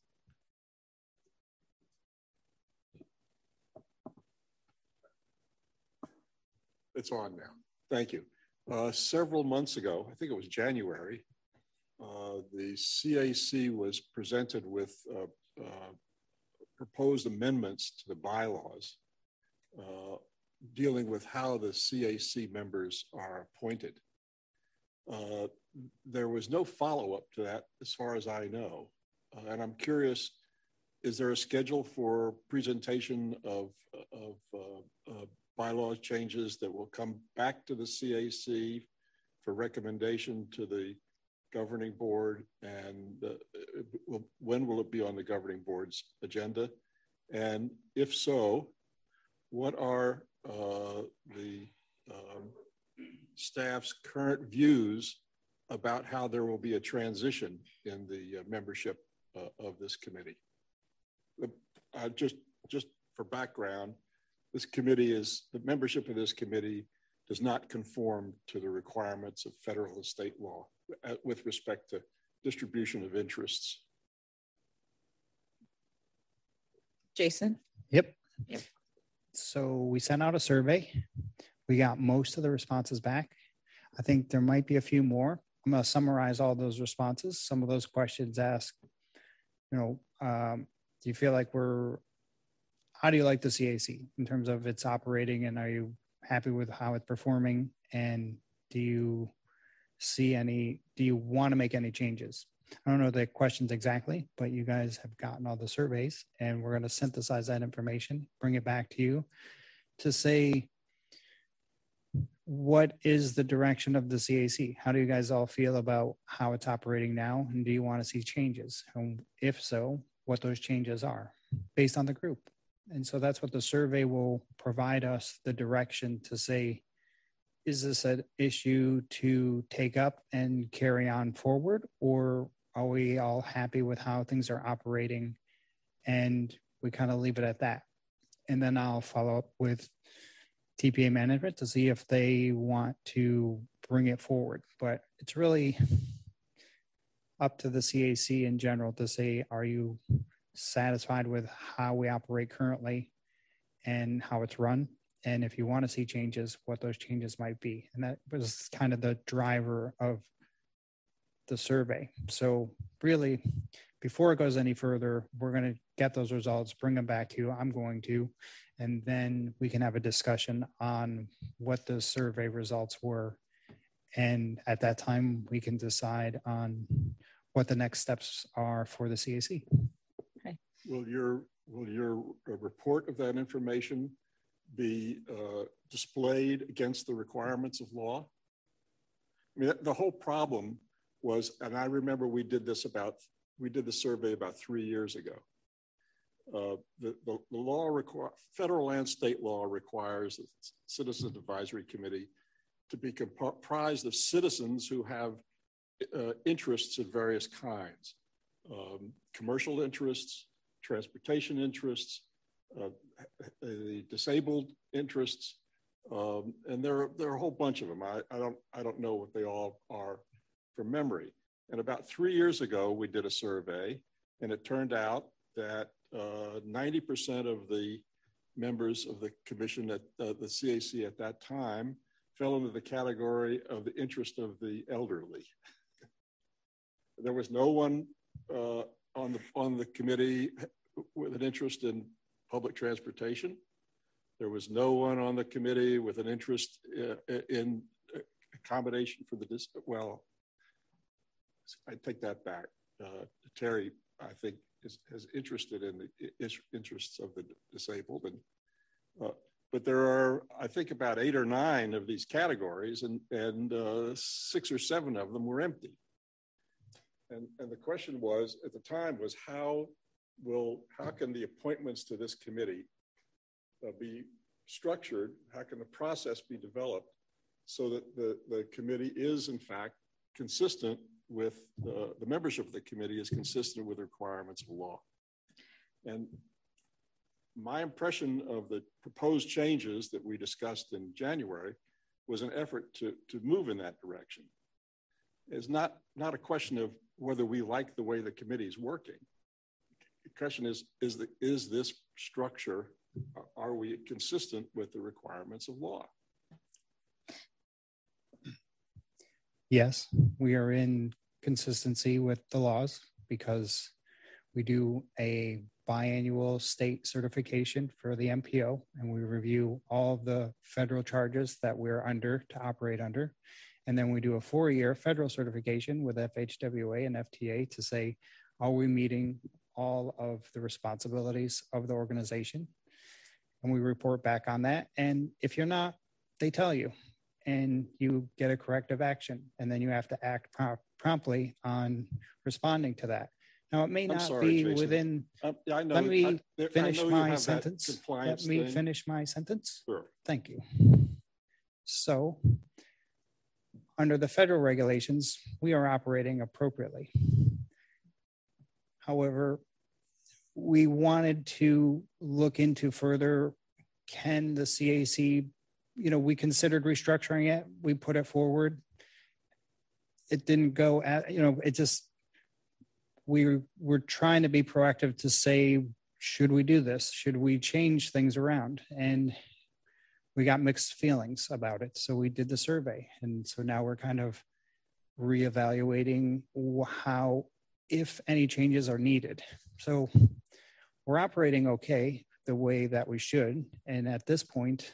It's on now. Thank you. Uh, several months ago, I think it was January, uh, the C A C was presented with uh, uh, proposed amendments to the bylaws uh, dealing with how the C A C members are appointed. Uh, there was no follow-up to that as far as I know. Uh, and I'm curious, is there a schedule for presentation of, of uh, uh, bylaw changes that will come back to the C A C for recommendation to the governing board? And uh, will, when will it be on the governing board's agenda? And if so, what are uh, the um, staff's current views about how there will be a transition in the uh, membership uh, of this committee? Uh, just, just for background, this committee is, the membership of this committee does not conform to the requirements of federal and state law uh, with respect to distribution of interests. Jason? Yep. Yep. So we sent out a survey. We got most of the responses back. I think there might be a few more. I'm going to summarize all those responses. Some of those questions ask, you know, um, do you feel like we're, how do you like the C A C in terms of its operating, and are you happy with how it's performing? And do you see any, do you want to make any changes? I don't know the questions exactly, but you guys have gotten all the surveys, and we're going to synthesize that information, bring it back to you to say, what is the direction of the C A C? How do you guys all feel about how it's operating now? And do you want to see changes? And if so, what those changes are based on the group. And so that's what the survey will provide us, the direction to say, is this an issue to take up and carry on forward? Or are we all happy with how things are operating and we kind of leave it at that? And then I'll follow up with T P A management to see if they want to bring it forward. But it's really up to the C A C in general to say, are you satisfied with how we operate currently and how it's run? And if you want to see changes, what those changes might be. And that was kind of the driver of the survey. So really, before it goes any further, we're going to get those results, bring them back to you. I'm going to, and then we can have a discussion on what the survey results were. And at that time, we can decide on what the next steps are for the C A C. Okay. Will your, will your report of that information be uh, displayed against the requirements of law? I mean, the whole problem was, and I remember we did this about, we did the survey about three years ago. Uh, the, the, the law require, federal and state law requires the Citizens Advisory Committee to be comprised of citizens who have uh, interests of various kinds, um, commercial interests, transportation interests, uh, the disabled interests, um, and there are, there are a whole bunch of them. I, I don't I don't know what they all are from memory. And about three years ago, we did a survey, and it turned out that uh, ninety percent of the members of the commission at uh, the C A C at that time fell into the category of the interest of the elderly. There was no one uh, on the on the committee with an interest in public transportation. There was no one on the committee with an interest uh, in accommodation for the dis well. I take that back. Uh, Terry, I think, is, is interested in the is interests of the disabled, and uh, but there are, I think, about eight or nine of these categories, and and uh, six or seven of them were empty. And and the question was at the time was how will how can the appointments to this committee uh, be structured? How can the process be developed so that the the committee is in fact consistent with uh, the membership of the committee is consistent with the requirements of law. And my impression of the proposed changes that we discussed in January was an effort to, to move in that direction. It's not, not a question of whether we like the way the committee is working. The question is, is, the, is this structure, are we consistent with the requirements of law? Yes, we are in consistency with the laws because we do a biannual state certification for the M P O, and we review all of the federal charges that we're under to operate under. And then we do a four-year federal certification with F H W A and F T A to say, are we meeting all of the responsibilities of the organization? And we report back on that. And if you're not, they tell you, and you get a corrective action, and then you have to act prom promptly on responding to that. Now, it may not sorry, be Jason. within, Um, yeah, I know, let me I, there, finish I know my you have sentence. That compliance Let me thing. finish my sentence. Sure. Thank you. So, under the federal regulations, we are operating appropriately. However, we wanted to look into further, can the C A C, you know, we considered restructuring it, we put it forward. It didn't go at, you know, it just, we were trying to be proactive to say, should we do this? Should we change things around? And we got mixed feelings about it. So we did the survey. And so now we're kind of reevaluating how, if any changes are needed. So we're operating okay the way that we should. And at this point,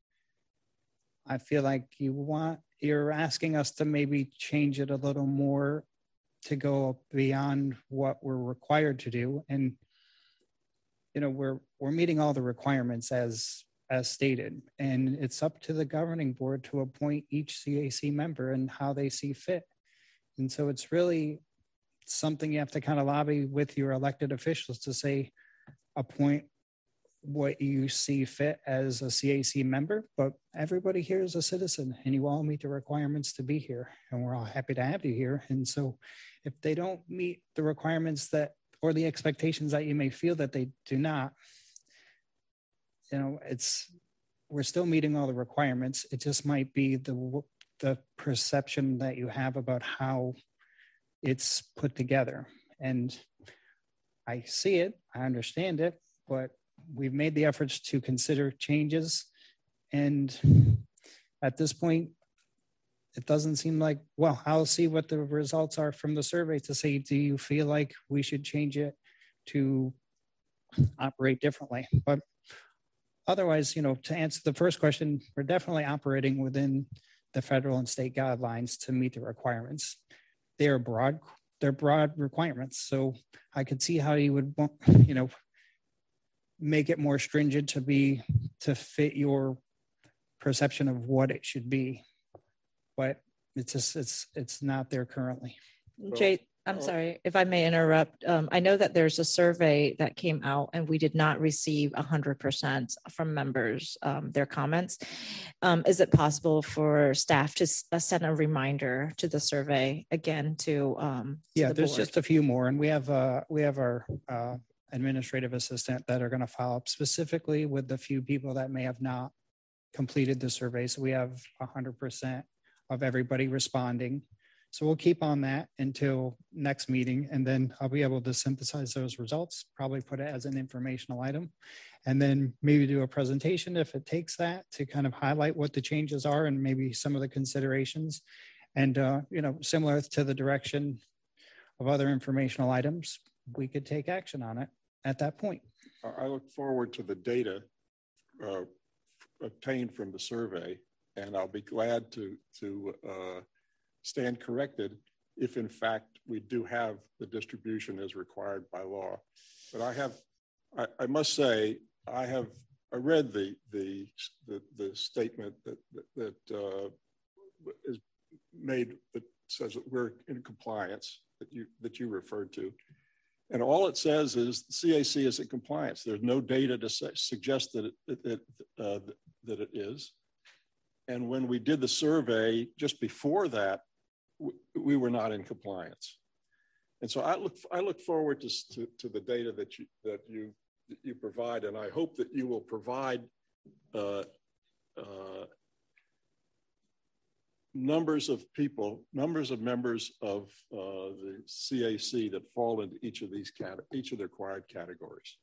I feel like you want, you're asking us to maybe change it a little more to go beyond what we're required to do. And, you know, we're, we're meeting all the requirements as, as stated, and it's up to the governing board to appoint each C A C member and how they see fit. And so it's really something you have to kind of lobby with your elected officials to say, appoint what you see fit as a C A C member, but everybody here is a citizen and you all meet the requirements to be here, and we're all happy to have you here. And so if they don't meet the requirements that, or the expectations that you may feel that they do not, you know, it's, we're still meeting all the requirements. It just might be the, the perception that you have about how it's put together. And I see it, I understand it, but we've made the efforts to consider changes. And at this point, it doesn't seem like, well, I'll see what the results are from the survey to say, do you feel like we should change it to operate differently? But otherwise, you know, to answer the first question, we're definitely operating within the federal and state guidelines to meet the requirements. They are broad, they're broad requirements. So I could see how you would, you know, make it more stringent to be, to fit your perception of what it should be. But it's just, it's, it's not there currently. Jay, I'm sorry, if I may interrupt. Um, I know that there's a survey that came out and we did not receive one hundred percent from members, um, their comments. Um, is it possible for staff to uh, send a reminder to the survey again to, um, to yeah, the there's board? just a few more, and we have, uh, we have our uh, administrative assistant that are going to follow up specifically with the few people that may have not completed the survey. So we have one hundred percent of everybody responding. So we'll keep on that until next meeting, and then I'll be able to synthesize those results, probably put it as an informational item, and then maybe do a presentation if it takes that to kind of highlight what the changes are and maybe some of the considerations. And, uh, you know, similar to the direction of other informational items, we could take action on it at that point. I look forward to the data uh, obtained from the survey, and I'll be glad to, to uh, stand corrected if in fact we do have the distribution as required by law. But I have, I, I must say, I have, I read the the the, the statement that that, that uh, is made that says that we're in compliance that you that you referred to, and all it says is the C A C is in compliance. There's no data to say, suggest that it, it uh, that it is. And when we did the survey just before that, we were not in compliance. And so I look, I look forward to, to, to the data that you, that you, that you provide. And I hope that you will provide uh, uh, numbers of people, numbers of members of uh, the C A C that fall into each of these, cat each of the required categories.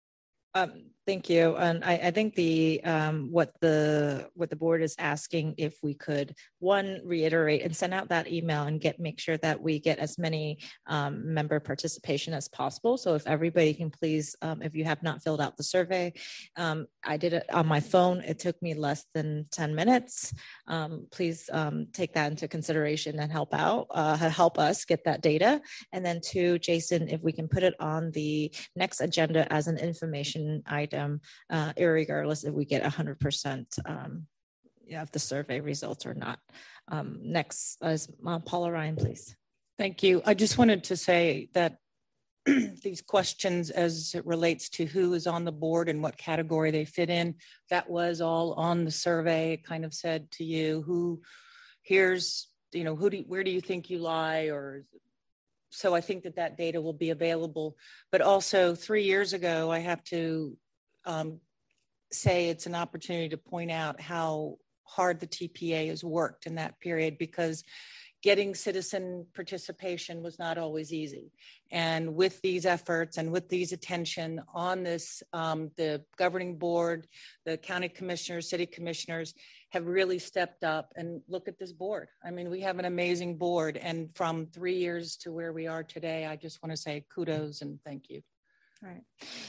Um, thank you. And I, I think the um, what the what the board is asking, if we could, one, reiterate and send out that email and get make sure that we get as many um, member participation as possible. So if everybody can please, um, if you have not filled out the survey, um, I did it on my phone. It took me less than ten minutes. Um, please um, take that into consideration and help out, uh, help us get that data. And then two, Jason, if we can put it on the next agenda as an information item, uh, irregardless if we get one hundred percent um, of the survey results or not. Um, next is uh, Paula Ryan, please. Thank you. I just wanted to say that these questions as it relates to who is on the board and what category they fit in, that was all on the survey. It kind of said to you, who here's, you know, who do, where do you think you lie, or so I think that that data will be available. But also three years ago, I have to um, say it's an opportunity to point out how hard the T P A has worked in that period, because getting citizen participation was not always easy. And with these efforts and with these attention on this, um, the governing board, the county commissioners, city commissioners have really stepped up. And look at this board. I mean, we have an amazing board. And from three years to where we are today, I just want to say kudos and thank you. All right.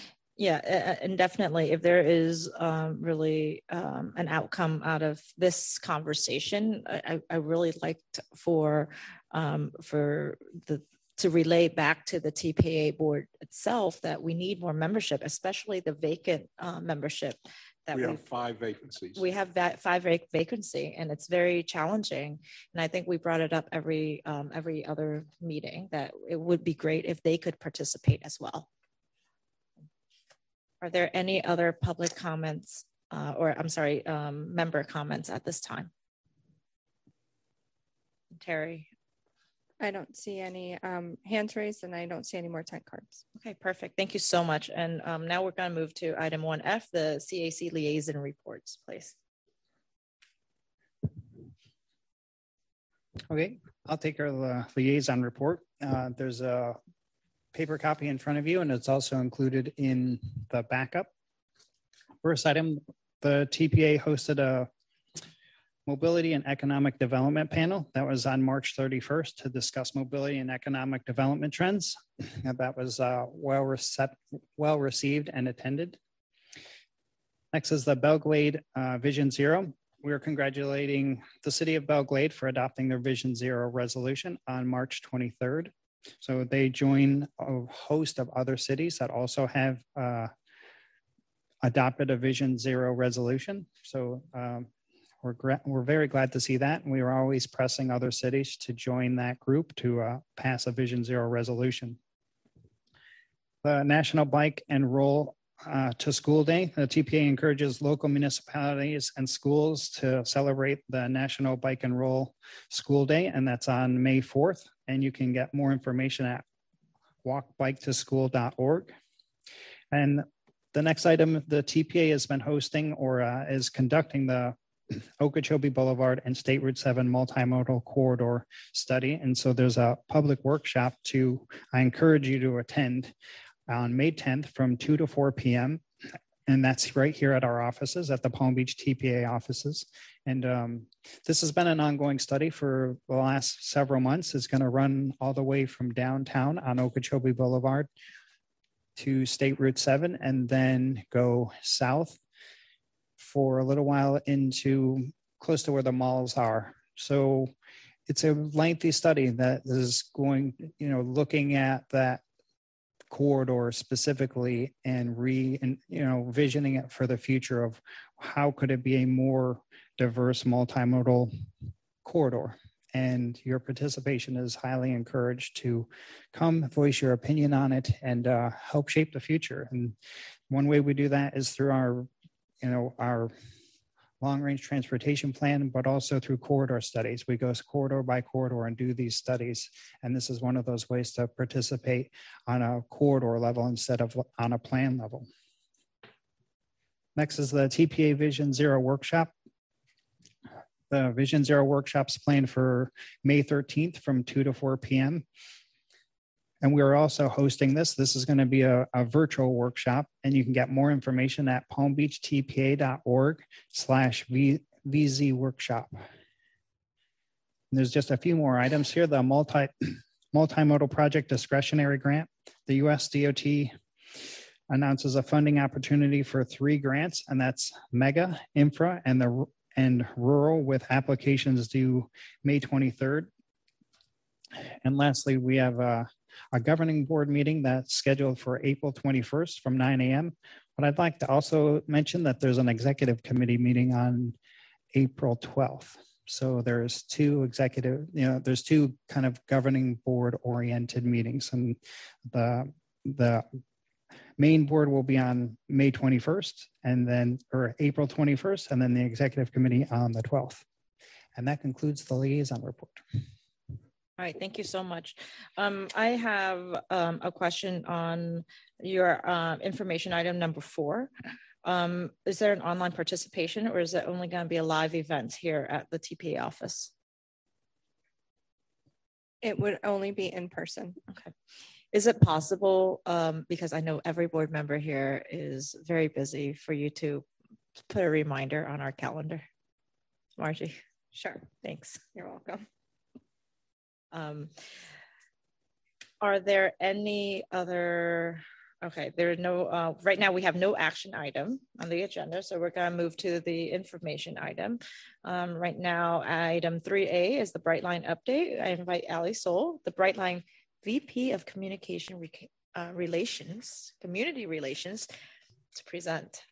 Yeah, and definitely if there is um, really um, an outcome out of this conversation, I, I really liked for um, for the to relay back to the T P A board itself that we need more membership, especially the vacant uh, membership. That we have five vacancies. We have that five vac vacancy, and it's very challenging. And I think we brought it up every um, every other meeting that it would be great if they could participate as well. Are there any other public comments uh, or I'm sorry, um, member comments at this time? Terry? I don't see any um, hands raised, and I don't see any more time cards. Okay, perfect. Thank you so much. And um, now we're going to move to item one F, the C A C liaison reports, please. Okay, I'll take care of the liaison report. Uh, there's a paper copy in front of you, and it's also included in the backup. First item, the T P A hosted a mobility and economic development panel that was on March thirty-first to discuss mobility and economic development trends. And that was uh, well, recept well received and attended. Next is the Belglade uh, Vision Zero. We are congratulating the city of Belglade for adopting their Vision Zero resolution on March twenty-third. So they join a host of other cities that also have uh, adopted a Vision Zero resolution. So um, we're, we're very glad to see that. And we are always pressing other cities to join that group to uh, pass a Vision Zero resolution. The National Bike and Roll uh, to School Day. The T P A encourages local municipalities and schools to celebrate the National Bike and Roll School Day, and that's on May fourth. And you can get more information at walk bike to school dot org. And the next item, the T P A has been hosting or uh, is conducting the Okeechobee Boulevard and State Route seven multimodal corridor study. And so there's a public workshop to, I encourage you to attend on May tenth from two to four p m And that's right here at our offices, at the Palm Beach T P A offices. And um, this has been an ongoing study for the last several months. It's going to run all the way from downtown on Okeechobee Boulevard to State Route seven and then go south for a little while into close to where the malls are. So it's a lengthy study that is going, you know, looking at that corridor specifically and re and you know visioning it for the future of how could it be a more diverse multimodal corridor. And your participation is highly encouraged to come voice your opinion on it and uh, help shape the future. And one way we do that is through our you know our long range transportation plan, but also through corridor studies. We go corridor by corridor and do these studies. And this is one of those ways to participate on a corridor level instead of on a plan level. Next is the T P A Vision Zero workshop. The Vision Zero workshop's planned for May thirteenth from two to four p m And we are also hosting this. This is going to be a, a virtual workshop, and you can get more information at palmbeachtpa.org slash VZ workshop. And there's just a few more items here. The multi, multimodal project discretionary grant. The U S D O T announces a funding opportunity for three grants, and that's MEGA, Infra, and the and Rural, with applications due May twenty-third. And lastly, we have a a governing board meeting that's scheduled for April twenty-first from nine a m But I'd like to also mention that there's an executive committee meeting on April twelfth. So there's two executive, you know, there's two kind of governing board oriented meetings, and the, the main board will be on May twenty-first and then, or April twenty-first, and then the executive committee on the twelfth. And that concludes the liaison report. All right, thank you so much. Um, I have um, a question on your uh, information item number four. Um, is there an online participation, or is it only going to be a live event here at the T P A office? It would only be in person. Okay. Is it possible, um, because I know every board member here is very busy, for you to put a reminder on our calendar? Margie? Sure. Thanks. You're welcome. Um, are there any other, okay, there are no, uh, right now we have no action item on the agenda, so we're going to move to the information item. Um, right now, item three A is the Brightline update. I invite Ali Soul, the Brightline V P of Communication Re uh, Relations, Community Relations, to present.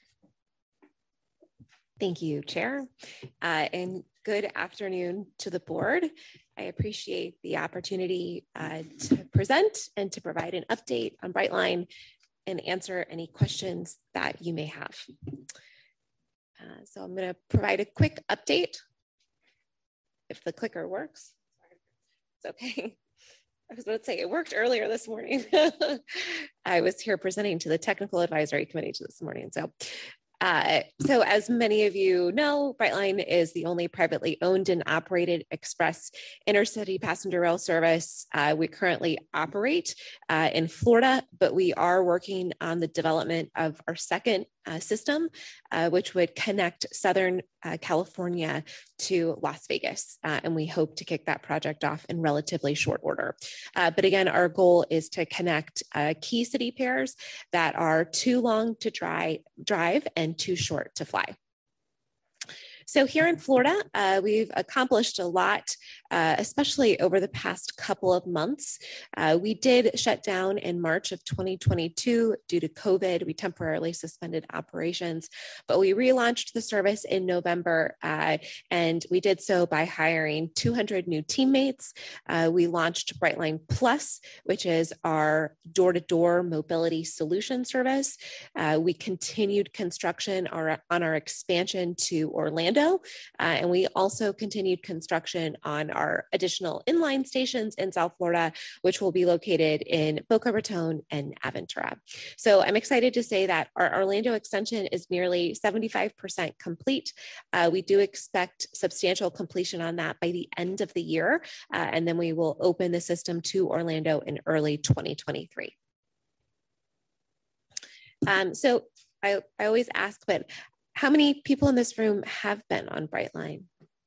Thank you, Chair, uh, and good afternoon to the board. I appreciate the opportunity uh, to present and to provide an update on Brightline and answer any questions that you may have. Uh, so I'm going to provide a quick update. If the clicker works, it's okay. I was about to say it worked earlier this morning. I was here presenting to the Technical Advisory Committee this morning. So Uh, so as many of you know, Brightline is the only privately owned and operated express intercity passenger rail service. Uh, we currently operate uh, in Florida, but we are working on the development of our second uh, system, uh, which would connect Southern uh, California to Las Vegas. Uh, and we hope to kick that project off in relatively short order. Uh, but again, our goal is to connect uh, key city pairs that are too long to dry, drive and too short to fly. So here in Florida, uh, we've accomplished a lot, uh, especially over the past couple of months. Uh, we did shut down in March of twenty twenty-two due to COVID. We temporarily suspended operations, but we relaunched the service in November, uh, and we did so by hiring two hundred new teammates. Uh, we launched Brightline Plus, which is our door-to-door mobility solution service. Uh, we continued construction our, on our expansion to Orlando. Uh, and we also continued construction on our additional inline stations in South Florida, which will be located in Boca Raton and Aventura. So I'm excited to say that our Orlando extension is nearly seventy-five percent complete. Uh, we do expect substantial completion on that by the end of the year, uh, and then we will open the system to Orlando in early twenty twenty-three. Um, so I, I always ask, but how many people in this room have been on Brightline?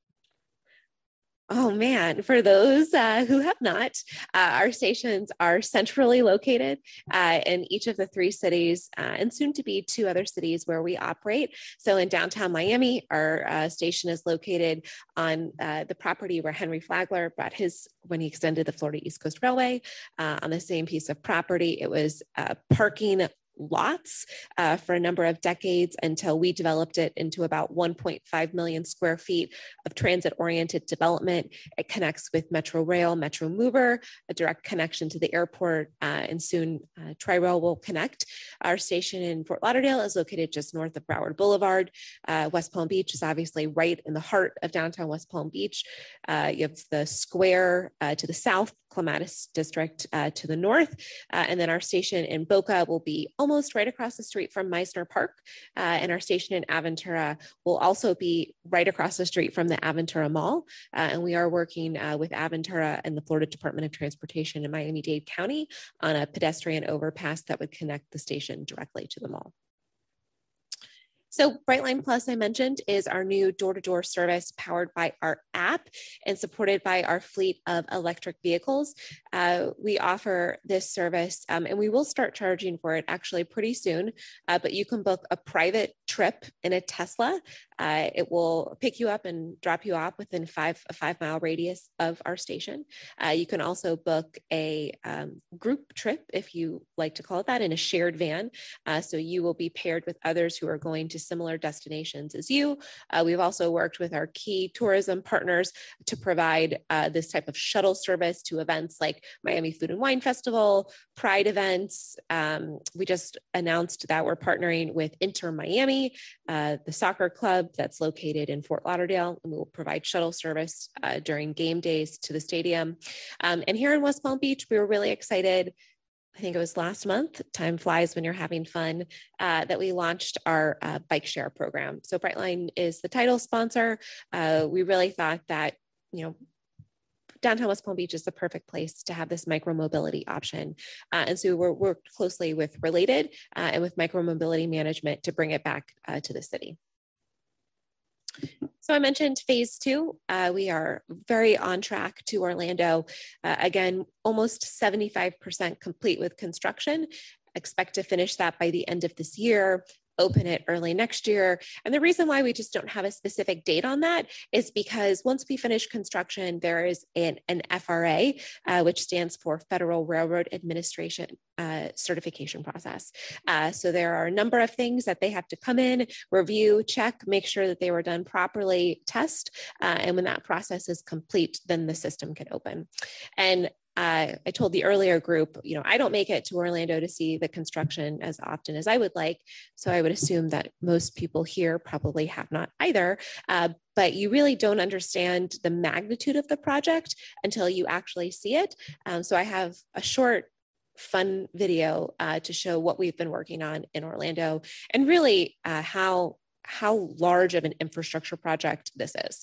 Oh man, for those uh, who have not, uh, our stations are centrally located uh, in each of the three cities uh, and soon to be two other cities where we operate. So in downtown Miami, our uh, station is located on uh, the property where Henry Flagler bought his, when he extended the Florida East Coast Railway, uh, on the same piece of property. It was uh, parking lots uh, for a number of decades until we developed it into about one point five million square feet of transit-oriented development. It connects with Metro Rail, Metro Mover, a direct connection to the airport, uh, and soon uh, Tri-Rail will connect. Our station in Fort Lauderdale is located just north of Broward Boulevard. Uh, West Palm Beach is obviously right in the heart of downtown West Palm Beach. Uh, you have the square uh, to the south, Clematis District uh, to the north, uh, and then our station in Boca will be almost right across the street from Meisner Park, uh, and our station in Aventura will also be right across the street from the Aventura Mall, uh, and we are working uh, with Aventura and the Florida Department of Transportation in Miami-Dade County on a pedestrian overpass that would connect the station directly to the mall. So Brightline Plus, I mentioned, is our new door-to-door service powered by our app and supported by our fleet of electric vehicles. Uh, we offer this service um, and we will start charging for it actually pretty soon, uh, but you can book a private trip in a Tesla. Uh, it will pick you up and drop you off within five, a five mile radius of our station. Uh, you can also book a um, group trip, if you like to call it that, in a shared van. Uh, so you will be paired with others who are going to similar destinations as you. Uh, we've also worked with our key tourism partners to provide uh, this type of shuttle service to events like Miami Food and Wine Festival, Pride events. Um, we just announced that we're partnering with Inter Miami, uh, the soccer club that's located in Fort Lauderdale, and we will provide shuttle service uh, during game days to the stadium. Um, and here in West Palm Beach, we were really excited. I think it was last month, time flies when you're having fun, uh, that we launched our uh, bike share program. So Brightline is the title sponsor. Uh, we really thought that, you know, downtown West Palm Beach is the perfect place to have this micromobility option. Uh, and so we're worked closely with Related uh, and with micromobility management to bring it back uh, to the city. So I mentioned phase two. Uh, we are very on track to Orlando. Uh, again, almost seventy-five percent complete with construction. Expect to finish that by the end of this year, open it early next year. And the reason why we just don't have a specific date on that is because once we finish construction, there is an, an F R A, uh, which stands for Federal Railroad Administration uh, certification process. Uh, so there are a number of things that they have to come in, review, check, make sure that they were done properly, test. Uh, and when that process is complete, then the system can open. And Uh, I told the earlier group, you know, I don't make it to Orlando to see the construction as often as I would like. So I would assume that most people here probably have not either. Uh, but you really don't understand the magnitude of the project until you actually see it. Um, so I have a short, fun video uh, to show what we've been working on in Orlando and really uh, how, how large of an infrastructure project this is.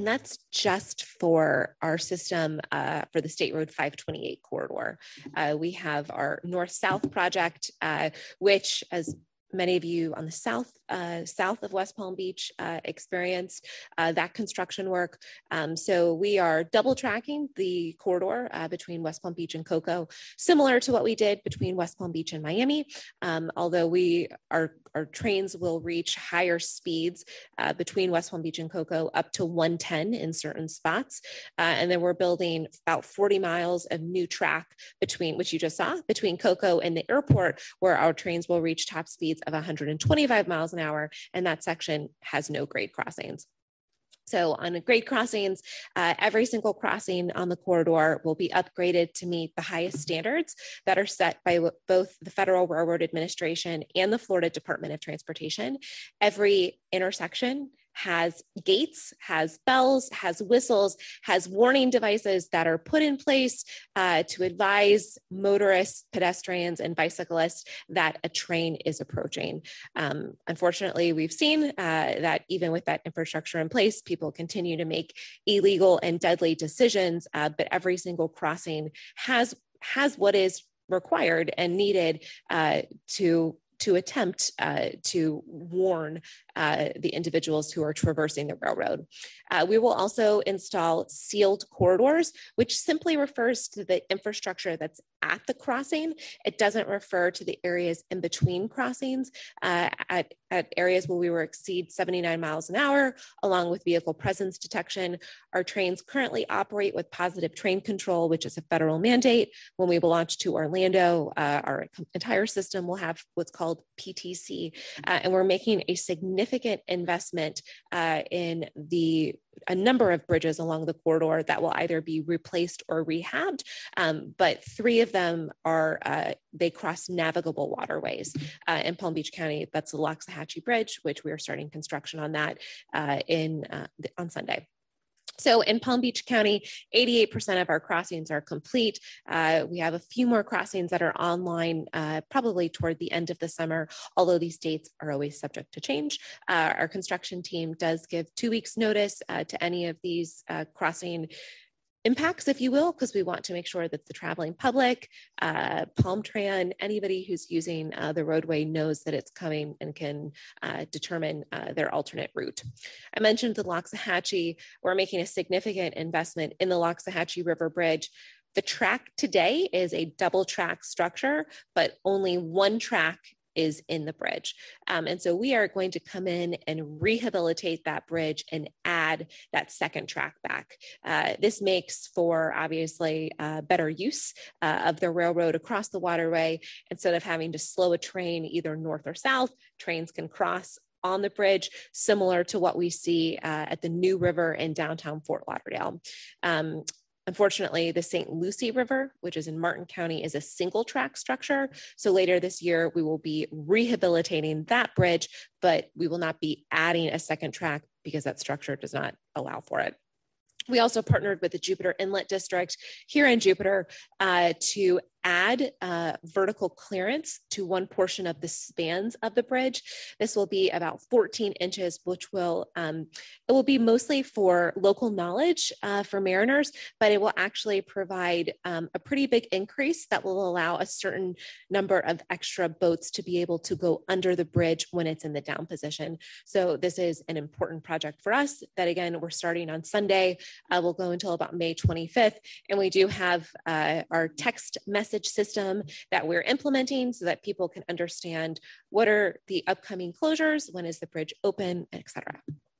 and that's just for our system uh, for the State Road five twenty-eight corridor. Uh, we have our north-south project, uh, which, as many of you on the south uh, south of West Palm Beach uh, experience uh, that construction work. Um, so we are double tracking the corridor uh, between West Palm Beach and Cocoa, similar to what we did between West Palm Beach and Miami. Um, although we our our trains will reach higher speeds uh, between West Palm Beach and Cocoa, up to one ten in certain spots, uh, and then we're building about forty miles of new track between, which you just saw, between Cocoa and the airport, where our trains will reach top speeds of one hundred twenty-five miles an hour, and that section has no grade crossings. So on grade crossings, uh, every single crossing on the corridor will be upgraded to meet the highest standards that are set by both the Federal Railroad Administration and the Florida Department of Transportation. Every intersection has gates, has bells, has whistles, has warning devices that are put in place uh, to advise motorists, pedestrians, and bicyclists that a train is approaching. Um, unfortunately, we've seen uh, that even with that infrastructure in place, people continue to make illegal and deadly decisions, uh, but every single crossing has, has what is required and needed uh, to to attempt uh, to warn uh, the individuals who are traversing the railroad. Uh, we will also install sealed corridors, which simply refers to the infrastructure that's at the crossing. It doesn't refer to the areas in between crossings uh, at, at areas where we will exceed seventy-nine miles an hour, along with vehicle presence detection. Our trains currently operate with positive train control, which is a federal mandate. When we will launch to Orlando, uh, our entire system will have what's called P T C, uh, and we're making a significant investment uh, in the a number of bridges along the corridor that will either be replaced or rehabbed, um, but three of them are, uh, they cross navigable waterways. Uh, in Palm Beach County, that's the Loxahatchee Bridge, which we are starting construction on that uh, in uh, on Sunday. So in Palm Beach County, eighty-eight percent of our crossings are complete. Uh, we have a few more crossings that are online uh, probably toward the end of the summer, although these dates are always subject to change. Uh, our construction team does give two weeks notice uh, to any of these uh, crossing impacts, if you will, because we want to make sure that the traveling public, uh, Palmtran, anybody who's using uh, the roadway knows that it's coming and can uh, determine uh, their alternate route. I mentioned the Loxahatchee. We're making a significant investment in the Loxahatchee River Bridge. The track today is a double track structure, but only one track is in the bridge. Um, and so we are going to come in and rehabilitate that bridge and add that second track back. Uh, this makes for obviously uh, better use uh, of the railroad across the waterway. Instead of having to slow a train either north or south, trains can cross on the bridge, similar to what we see uh, at the New River in downtown Fort Lauderdale. Um, Unfortunately, the Saint Lucie River, which is in Martin County, is a single track structure. So later this year, we will be rehabilitating that bridge, but we will not be adding a second track because that structure does not allow for it. We also partnered with the Jupiter Inlet District here in Jupiter uh, to add uh, vertical clearance to one portion of the spans of the bridge. This will be about fourteen inches, which will, um, it will be mostly for local knowledge uh, for mariners, but it will actually provide um, a pretty big increase that will allow a certain number of extra boats to be able to go under the bridge when it's in the down position. So this is an important project for us that, again, we're starting on Sunday. Uh, we'll go until about May twenty-fifth. And we do have uh, our text message system that we're implementing so that people can understand what are the upcoming closures, when is the bridge open, et cetera.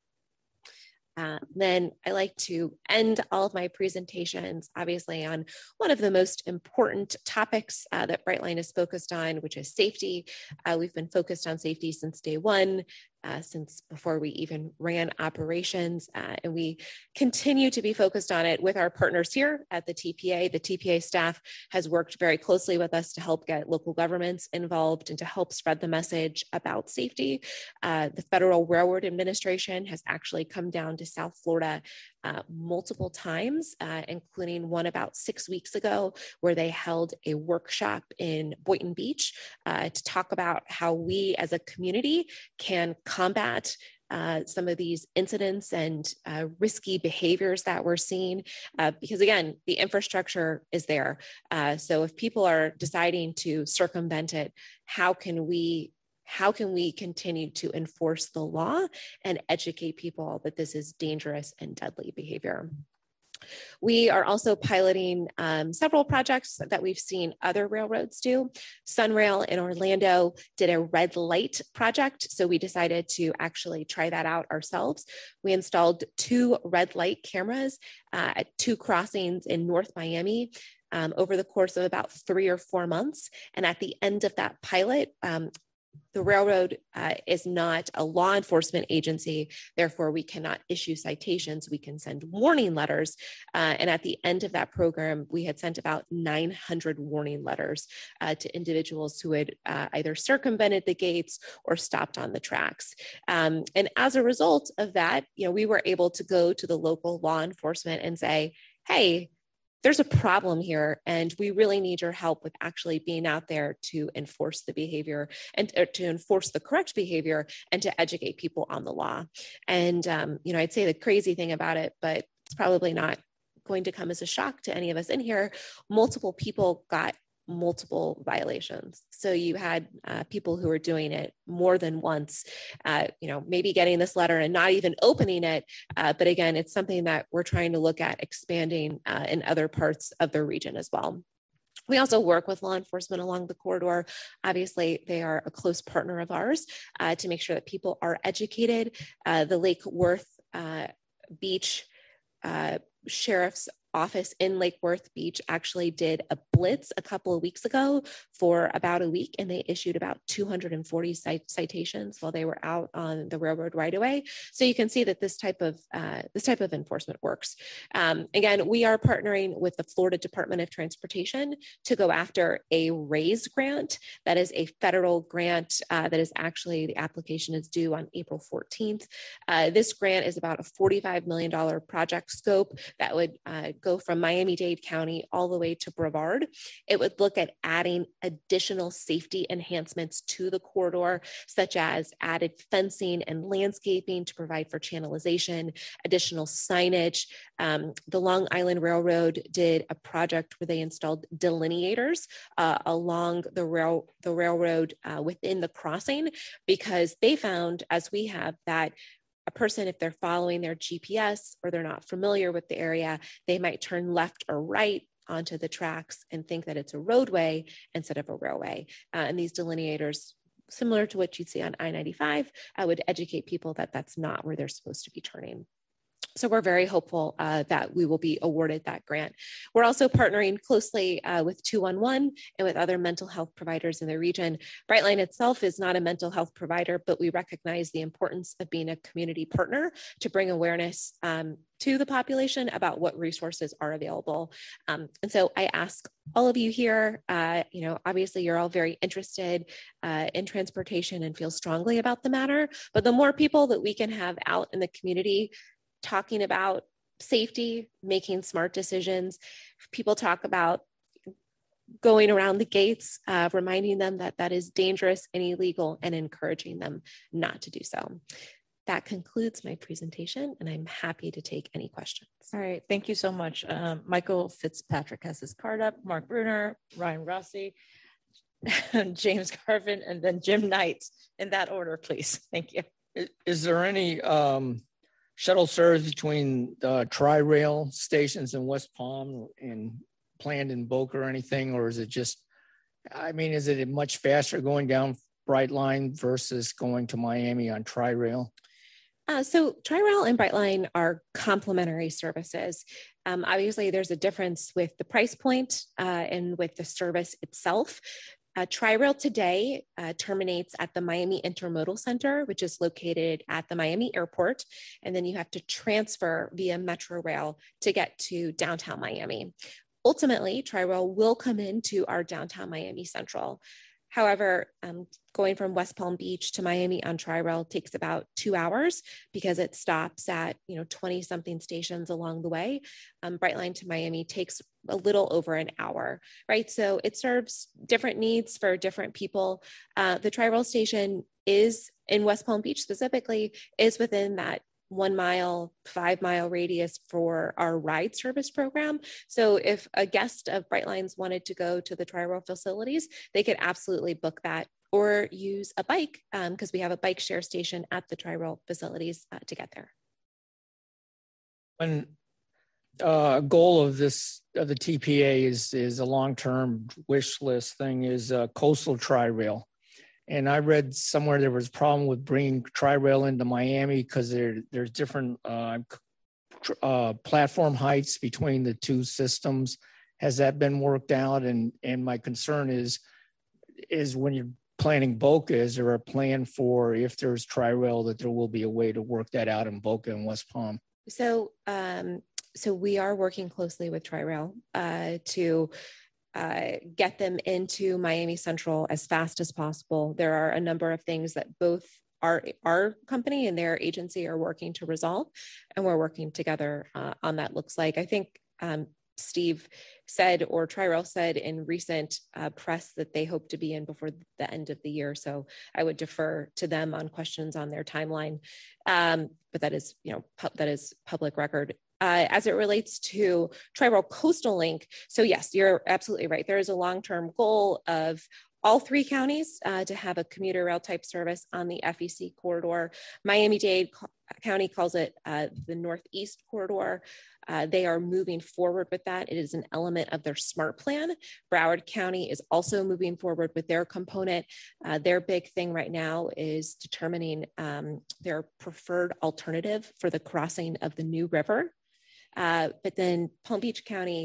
Uh, then I like to end all of my presentations, obviously, on one of the most important topics uh, that Brightline is focused on, which is safety. Uh, we've been focused on safety since day one. Uh, since before we even ran operations, uh, and we continue to be focused on it with our partners here at the T P A. The T P A staff has worked very closely with us to help get local governments involved and to help spread the message about safety. Uh, the Federal Railroad Administration has actually come down to South Florida uh, multiple times, uh, including one about six weeks ago, where they held a workshop in Boynton Beach uh, to talk about how we as a community can combat uh, some of these incidents and uh, risky behaviors that we're seeing, uh, because again, the infrastructure is there. Uh, so if people are deciding to circumvent it, how can we How can we continue to enforce the law and educate people that this is dangerous and deadly behavior? We are also piloting um, several projects that we've seen other railroads do. Sunrail in Orlando did a red light project, so we decided to actually try that out ourselves. We installed two red light cameras uh, at two crossings in North Miami um, over the course of about three or four months. And at the end of that pilot, um, the railroad uh, is not a law enforcement agency, therefore we cannot issue citations, we can send warning letters. Uh, and at the end of that program, we had sent about nine hundred warning letters uh, to individuals who had uh, either circumvented the gates or stopped on the tracks. Um, and as a result of that, you know, we were able to go to the local law enforcement and say, hey, there's a problem here, and we really need your help with actually being out there to enforce the behavior and to enforce the correct behavior and to educate people on the law. And, um, you know, I'd say the crazy thing about it, but it's probably not going to come as a shock to any of us in here, multiple people got multiple violations. So you had uh, people who were doing it more than once, uh, you know, maybe getting this letter and not even opening it. Uh, but again, it's something that we're trying to look at expanding uh, in other parts of the region as well. We also work with law enforcement along the corridor. Obviously, they are a close partner of ours uh, to make sure that people are educated. Uh, the Lake Worth uh, Beach uh, Sheriff's Office in Lake Worth Beach actually did a blitz a couple of weeks ago for about a week, and they issued about two hundred forty cite citations while they were out on the railroad right away. So you can see that this type of uh, this type of enforcement works. Um, again, we are partnering with the Florida Department of Transportation to go after a RAISE grant. That is a federal grant uh, that is actually, the application is due on April fourteenth. Uh, this grant is about a forty-five million dollar project scope that would uh, go from Miami-Dade County all the way to Brevard. It would look at adding additional safety enhancements to the corridor, such as added fencing and landscaping to provide for channelization, additional signage. Um, the Long Island Railroad did a project where they installed delineators uh, along the rail the railroad uh, within the crossing, because they found, as we have, that a person, if they're following their G P S or they're not familiar with the area, they might turn left or right onto the tracks and think that it's a roadway instead of a railway. Uh, and these delineators, similar to what you'd see on I ninety-five, I would educate people that that's not where they're supposed to be turning. So we're very hopeful uh, that we will be awarded that grant. We're also partnering closely uh, with two one one and with other mental health providers in the region. Brightline itself is not a mental health provider, but we recognize the importance of being a community partner to bring awareness um, to the population about what resources are available. Um, and so I ask all of you here, uh, you know, obviously you're all very interested uh, in transportation and feel strongly about the matter, but the more people that we can have out in the community talking about safety, making smart decisions. People talk about going around the gates, uh, reminding them that that is dangerous and illegal, and encouraging them not to do so. That concludes my presentation, and I'm happy to take any questions. All right, thank you so much. Um, Michael Fitzpatrick has his card up, Mark Bruner, Ryan Rossi, James Garvin, and then Jim Knight, in that order, please. Thank you. Is, is there any um, shuttle service between the Tri-Rail stations in West Palm and planned in Boca or anything, or is it just, I mean, is it much faster going down Brightline versus going to Miami on Tri-Rail? Uh, so Tri-Rail and Brightline are complementary services. Um, obviously, there's a difference with the price point uh, and with the service itself. Uh, Tri-Rail today uh, terminates at the Miami Intermodal Center, which is located at the Miami Airport, and then you have to transfer via Metro Rail to get to downtown Miami. Ultimately, Tri-Rail will come into our downtown Miami Central. However, um, going from West Palm Beach to Miami on Tri-Rail takes about two hours because it stops at, you know, twenty something stations along the way. Um, Brightline to Miami takes a little over an hour, right? So it serves different needs for different people. Uh, the Tri-Rail station is in West Palm Beach specifically is within that one mile, five mile radius for our ride service program. So if a guest of Brightlines wanted to go to the Tri-Rail facilities, they could absolutely book that or use a bike because um, we have a bike share station at the Tri-Rail facilities uh, to get there. One uh, goal of this, of the T P A is, is a long-term wish list thing is uh, coastal Tri-Rail. And I read somewhere there was a problem with bringing Tri-Rail into Miami because there, there's different uh, uh, platform heights between the two systems. Has that been worked out? And, and my concern is, is when you're planning Boca, is there a plan for if there's Tri-Rail that there will be a way to work that out in Boca and West Palm? So, um, so we are working closely with Tri-Rail uh, to uh, get them into Miami Central as fast as possible. There are a number of things that both our, our company and their agency are working to resolve, and we're working together uh, on that. Looks like, I think um, Steve said, or Tri-Rail said in recent uh, press that they hope to be in before the end of the year. So I would defer to them on questions on their timeline. Um, but that is, you know, that is public record. Uh, as it relates to Tri-Rail Coastal Link, so yes, you're absolutely right. There is a long-term goal of all three counties uh, to have a commuter rail type service on the F E C corridor. Miami-Dade County calls it uh, the Northeast corridor. Uh, they are moving forward with that. It is an element of their SMART plan. Broward County is also moving forward with their component. Uh, their big thing right now is determining um, their preferred alternative for the crossing of the New River. Uh, but then Palm Beach County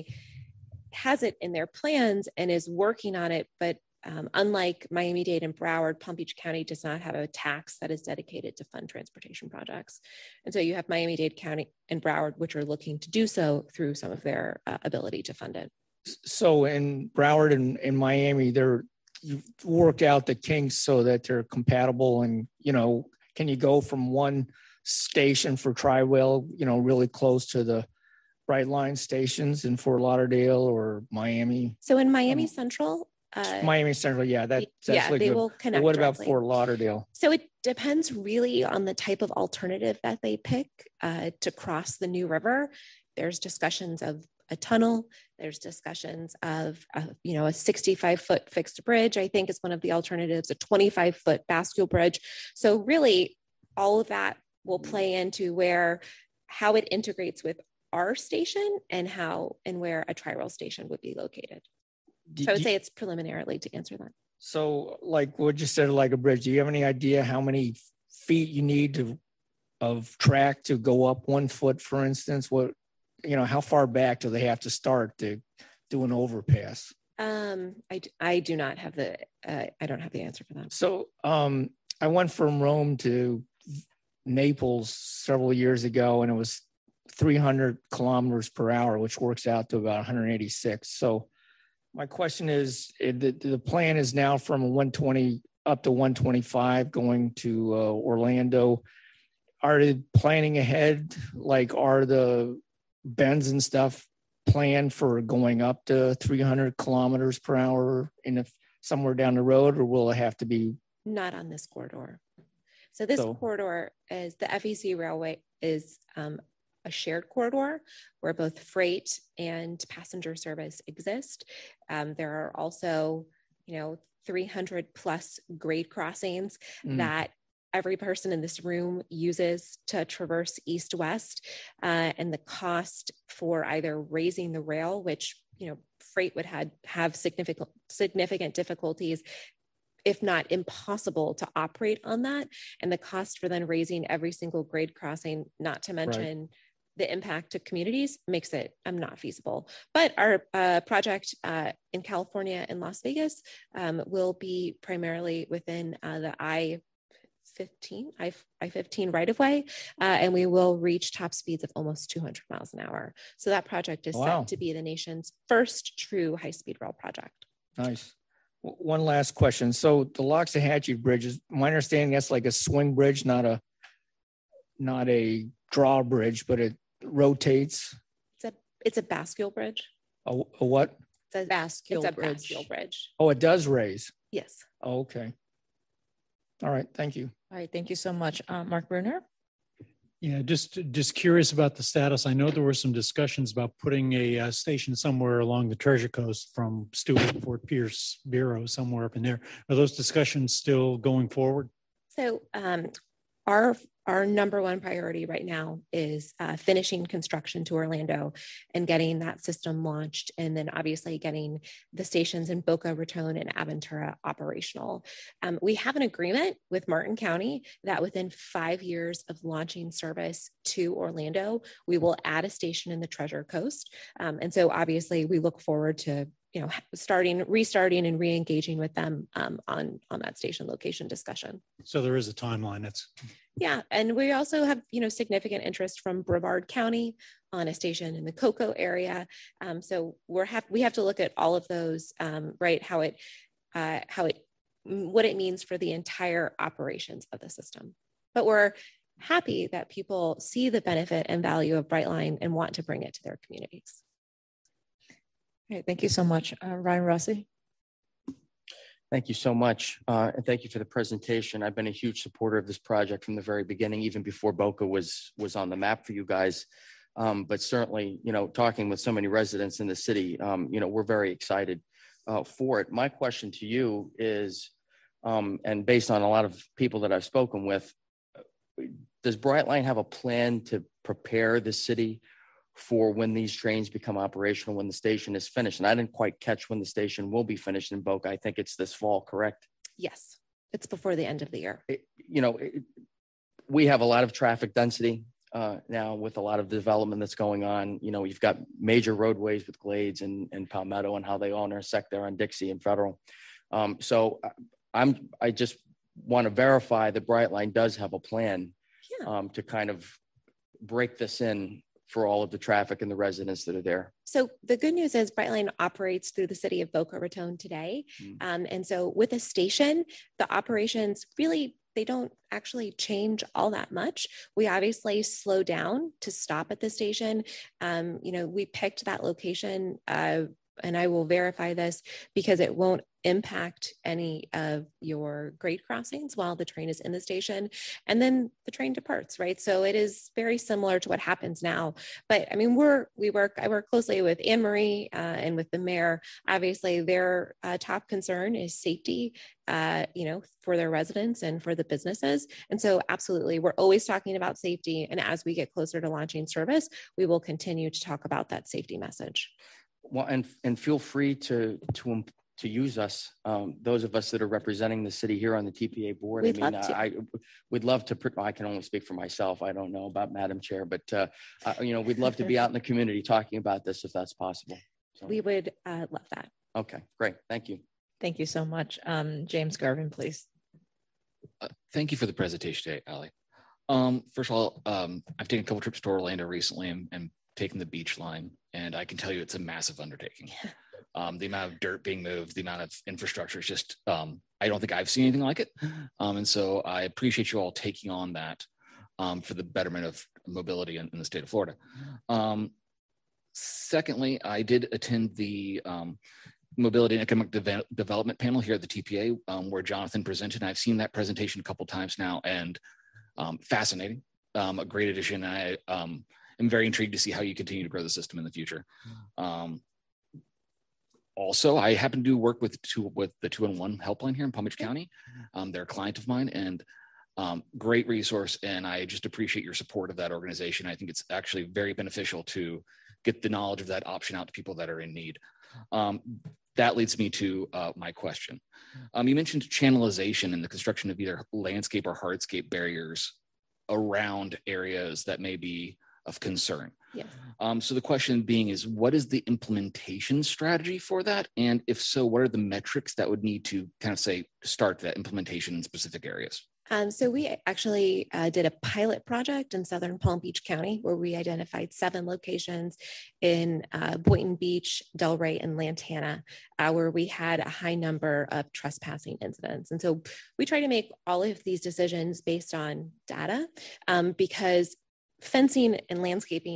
has it in their plans and is working on it, but Um, unlike Miami-Dade and Broward, Palm Beach County does not have a tax that is dedicated to fund transportation projects. And so you have Miami-Dade County and Broward, which are looking to do so through some of their uh, ability to fund it. So in Broward and in Miami, they're, you've worked out the kinks so that they're compatible, and, you know, can you go from one station for Tri-Rail, you know, really close to the Brightline stations in Fort Lauderdale or Miami? So in Miami Central, Uh, Miami Central, yeah, that, that's yeah, like they good. will connect. But what directly. about Fort Lauderdale? So it depends really on the type of alternative that they pick uh, to cross the New River. There's discussions of a tunnel. There's discussions of, uh, you know, a sixty-five foot fixed bridge, I think is one of the alternatives, a twenty-five foot bascule bridge. So really all of that will play into where, how it integrates with our station and how and where a Tri-Rail station would be located. So I would say it's preliminarily to answer that. So like what you said, like a bridge, do you have any idea how many feet you need to of track to go up one foot, for instance? What, you know, how far back do they have to start to do an overpass? Um, I, I do not have the, uh, I don't have the answer for that. So um, I went from Rome to Naples several years ago, and it was three hundred kilometers per hour, which works out to about one hundred eighty-six. So my question is, the, the plan is now from one twenty up to one twenty-five going to uh, Orlando. Are they planning ahead? Like, are the bends and stuff planned for going up to three hundred kilometers per hour in a, somewhere down the road, or will it have to be? Not on this corridor. So this so, corridor is the F E C railway is um, a shared corridor where both freight and passenger service exist. Um, there are also, you know, three hundred plus grade crossings mm. that every person in this room uses to traverse east-west. Uh, and the cost for either raising the rail, which, you know, freight would have, have significant, significant difficulties, if not impossible to operate on that. And the cost for then raising every single grade crossing, not to mention right. the impact to communities, makes it um, not feasible. But our uh, project uh, in California and Las Vegas um, will be primarily within uh, the I fifteen, I fifteen right of way, uh, and we will reach top speeds of almost two hundred miles an hour. So that project is wow. set to be the nation's first true high-speed rail project. Nice. One last question. So the Loxahatchee Bridge is, my understanding, that's like a swing bridge, not a not a drawbridge, but it rotates. It's a it's a bascule bridge. A, a what? It's a bascule it's a bridge. Bascule bridge. Oh, it does raise. Yes. Oh, okay. All right, thank you. All right, thank you so much. Uh, Mark Bruner? Yeah, just just curious about the status. I know there were some discussions about putting a uh, station somewhere along the Treasure Coast from Stewart, Fort Pierce, Bureau, somewhere up in there. Are those discussions still going forward? So um, our our number one priority right now is uh, finishing construction to Orlando and getting that system launched, and then obviously getting the stations in Boca Raton and Aventura operational. Um, we have an agreement with Martin County that within five years of launching service to Orlando, we will add a station in the Treasure Coast. Um, and so obviously we look forward to you know, starting, restarting and re-engaging with them um, on, on that station location discussion. So there is a timeline. That's Yeah, and we also have, you know, significant interest from Brevard County on a station in the Cocoa area. Um, so we're have we have to look at all of those, um, right? How it, uh, how it, what it means for the entire operations of the system. But we're happy that people see the benefit and value of Brightline and want to bring it to their communities. Okay, thank you so much. Uh, Ryan Rossi. Thank you so much. Uh, and thank you for the presentation. I've been a huge supporter of this project from the very beginning, even before Boca was, was on the map for you guys. Um, but certainly, you know, talking with so many residents in the city, um, you know, we're very excited uh, for it. My question to you is, um, and based on a lot of people that I've spoken with, does Brightline have a plan to prepare the city for when these trains become operational, when the station is finished? And I didn't quite catch when the station will be finished in Boca. I think it's this fall, correct? Yes, it's before the end of the year. It, you know, it, we have a lot of traffic density uh, now with a lot of development that's going on. You know, you've got major roadways with Glades and, and Palmetto and how they all intersect there on Dixie and Federal. Um, so I'm, I just want to verify that Brightline does have a plan yeah. um, to kind of break this in for all of the traffic and the residents that are there. So the good news is Brightline operates through the city of Boca Raton today. Mm. Um, and so with a station, the operations really, they don't actually change all that much. We obviously slow down to stop at the station. Um, you know, we picked that location uh, and I will verify this because it won't impact any of your grade crossings while the train is in the station, and then the train departs, right? So it is very similar to what happens now. But I mean, we're we work I work closely with Anne Marie uh, and with the mayor. Obviously, their uh, top concern is safety, uh, you know, for their residents and for the businesses. And so, absolutely, we're always talking about safety. And as we get closer to launching service, we will continue to talk about that safety message. Well, and and feel free to to. to use us, um, those of us that are representing the city here on the T P A board. We'd I mean, love to. I, I would love to, I can only speak for myself. I don't know about Madam Chair, but, uh, uh, you know, we'd love to be out in the community talking about this if that's possible. So. We would uh, love that. Okay, great. Thank you. Thank you so much. Um, James Garvin, please. Uh, thank you for the presentation today, Ali. Um, first of all, um, I've taken a couple trips to Orlando recently and, and taken the beach line, and I can tell you it's a massive undertaking. Um, the amount of dirt being moved, the amount of infrastructure is just, um, I don't think I've seen anything like it. Um, and so I appreciate you all taking on that um, for the betterment of mobility in, in the state of Florida. Um, secondly, I did attend the um, Mobility and Economic De- Development panel here at the T P A um, where Jonathan presented. And I've seen that presentation a couple times now, and um, fascinating, um, a great addition. I um, am very intrigued to see how you continue to grow the system in the future. Um, Also, I happen to do work with two, with the two one one helpline here in Palm Beach County. Um, they're a client of mine and um, great resource. And I just appreciate your support of that organization. I think it's actually very beneficial to get the knowledge of that option out to people that are in need. Um, that leads me to uh, my question. Um, you mentioned channelization and the construction of either landscape or hardscape barriers around areas that may be of concern. Yes. Um, so the question being is, what is the implementation strategy for that? And if so, what are the metrics that would need to kind of say start that implementation in specific areas? Um, so we actually uh, did a pilot project in Southern Palm Beach County where we identified seven locations in uh, Boynton Beach, Delray, and Lantana, uh, where we had a high number of trespassing incidents. And so we try to make all of these decisions based on data um, because fencing and landscaping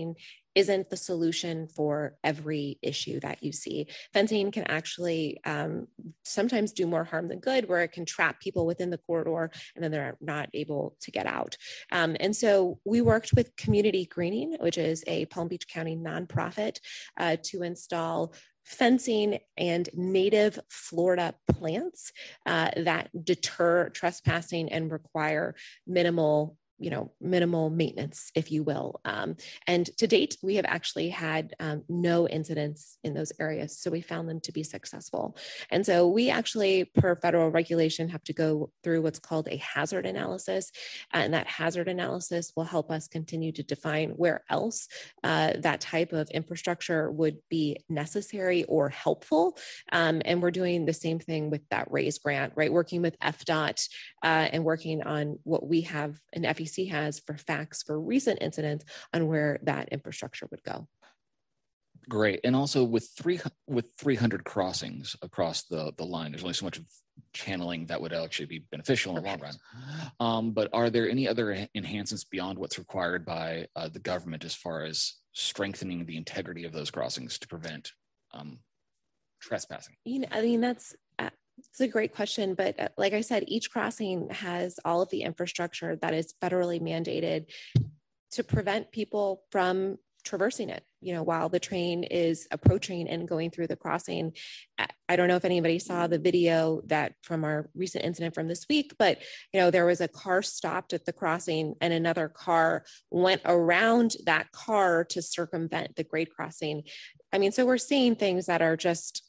isn't the solution for every issue that you see. Fencing can actually um, sometimes do more harm than good, where it can trap people within the corridor and then they're not able to get out. Um, and so we worked with Community Greening, which is a Palm Beach County nonprofit, uh, to install fencing and native Florida plants uh, that deter trespassing and require minimal you know, minimal maintenance, if you will. Um, and to date, we have actually had um, no incidents in those areas. So we found them to be successful. And so we actually, per federal regulation, have to go through what's called a hazard analysis. And that hazard analysis will help us continue to define where else uh, that type of infrastructure would be necessary or helpful. Um, and we're doing the same thing with that RAISE grant, right? Working with F DOT uh, and working on what we have an F E C has for facts for recent incidents on where that infrastructure would go. Great. And also with three with three hundred crossings across the, the line, there's only so much of channeling that would actually be beneficial in the long run. Um, but are there any other enhancements beyond what's required by uh, the government as far as strengthening the integrity of those crossings to prevent um, trespassing? You know, I mean, that's uh, it's a great question, but uh, like I said, each crossing has all of the infrastructure that is federally mandated to prevent people from traversing it, you know, while the train is approaching and going through the crossing. I don't know if anybody saw the video that from our recent incident from this week, but, you know, there was a car stopped at the crossing and another car went around that car to circumvent the grade crossing. I mean, so we're seeing things that are just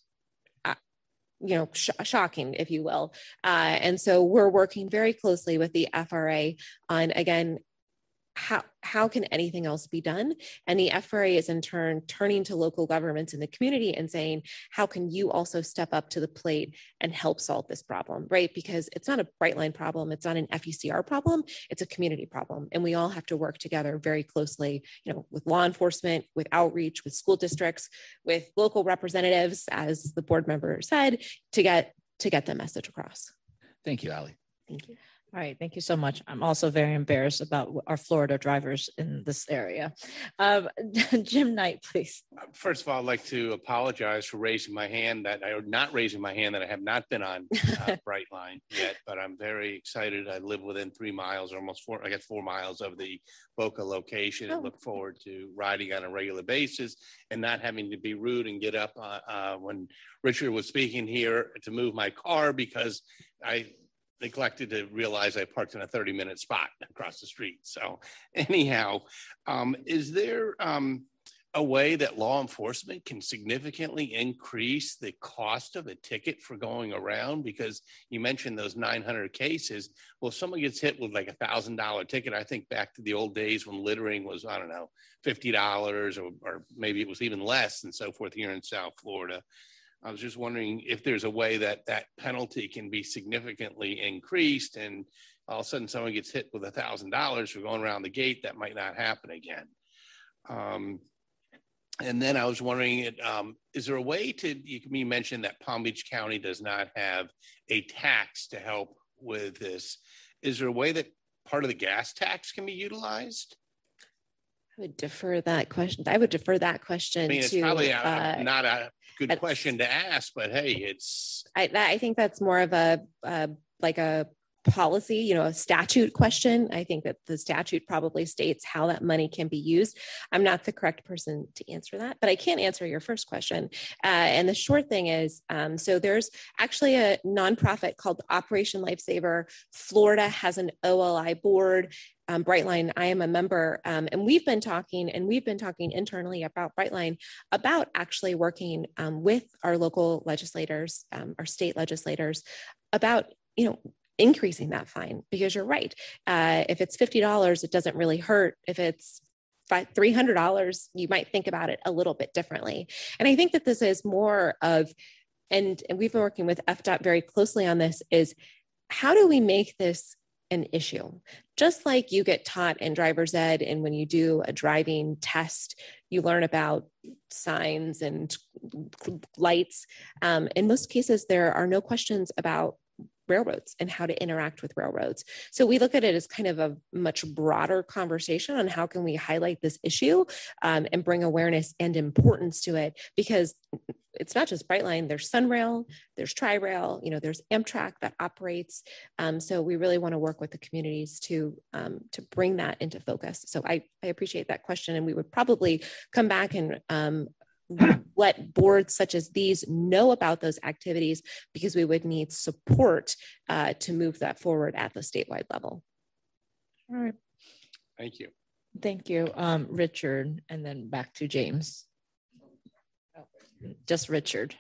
you know, sh- shocking, if you will. Uh, and so we're working very closely with the F R A on, again, how, how can anything else be done? And the F R A is in turn turning to local governments in the community and saying, how can you also step up to the plate and help solve this problem, right? Because it's not a Brightline problem. It's not an F E C R problem. It's a community problem. And we all have to work together very closely, you know, with law enforcement, with outreach, with school districts, with local representatives, as the board member said, to get, to get the message across. Thank you, Allie. Thank you. All right, thank you so much. I'm also very embarrassed about our Florida drivers in this area. Um, Jim Knight, please. First of all, I'd like to apologize for raising my hand that I, or not raising my hand that I have not been on uh, Brightline yet, but I'm very excited. I live within three miles, or almost four, I got four miles of the Boca location, and oh. look forward to riding on a regular basis and not having to be rude and get up uh, uh, when Richard was speaking here to move my car because I neglected to realize I parked in a thirty minute spot across the street. So anyhow, um, is there um, a way that law enforcement can significantly increase the cost of a ticket for going around? Because you mentioned those nine hundred cases. Well, if someone gets hit with like a thousand dollar ticket, I think back to the old days when littering was, I don't know, fifty dollars or, or maybe it was even less and so forth here in South Florida. I was just wondering if there's a way that that penalty can be significantly increased and all of a sudden someone gets hit with a thousand dollars for going around the gate, that might not happen again. Um, and then I was wondering, um, is there a way to, you, you mentioned that Palm Beach County does not have a tax to help with this. Is there a way that part of the gas tax can be utilized? I would defer that question. I would defer that question. I mean, it's to, probably a, uh, not a good question to ask, but hey, it's. I, I think that's more of a uh, like a policy, you know, a statute question. I think that the statute probably states how that money can be used. I'm not the correct person to answer that, but I can answer your first question. Uh, and the short thing is, um, so there's actually a nonprofit called Operation Lifesaver. Florida has an O L I board. Um, Brightline, I am a member, um, and we've been talking and we've been talking internally about Brightline about actually working um, with our local legislators, um, our state legislators about, you know, increasing that fine, because you're right. Uh, if it's fifty dollars, it doesn't really hurt. If it's three hundred dollars, you might think about it a little bit differently. And I think that this is more of, and, and we've been working with F DOT very closely on this, is how do we make this an issue? Just like you get taught in driver's ed, and when you do a driving test, you learn about signs and lights. Um, in most cases, there are no questions about railroads and how to interact with railroads. So we look at it as kind of a much broader conversation on how can we highlight this issue um, and bring awareness and importance to it, because it's not just Brightline, there's Sunrail, there's Tri-Rail, you know, there's Amtrak that operates. Um, so we really want to work with the communities to, um, to bring that into focus. So I, I appreciate that question. And we would probably come back and um, let boards such as these know about those activities, because we would need support uh, to move that forward at the statewide level. All right. Thank you. Thank you, um, Richard, and then back to James. Just Richard.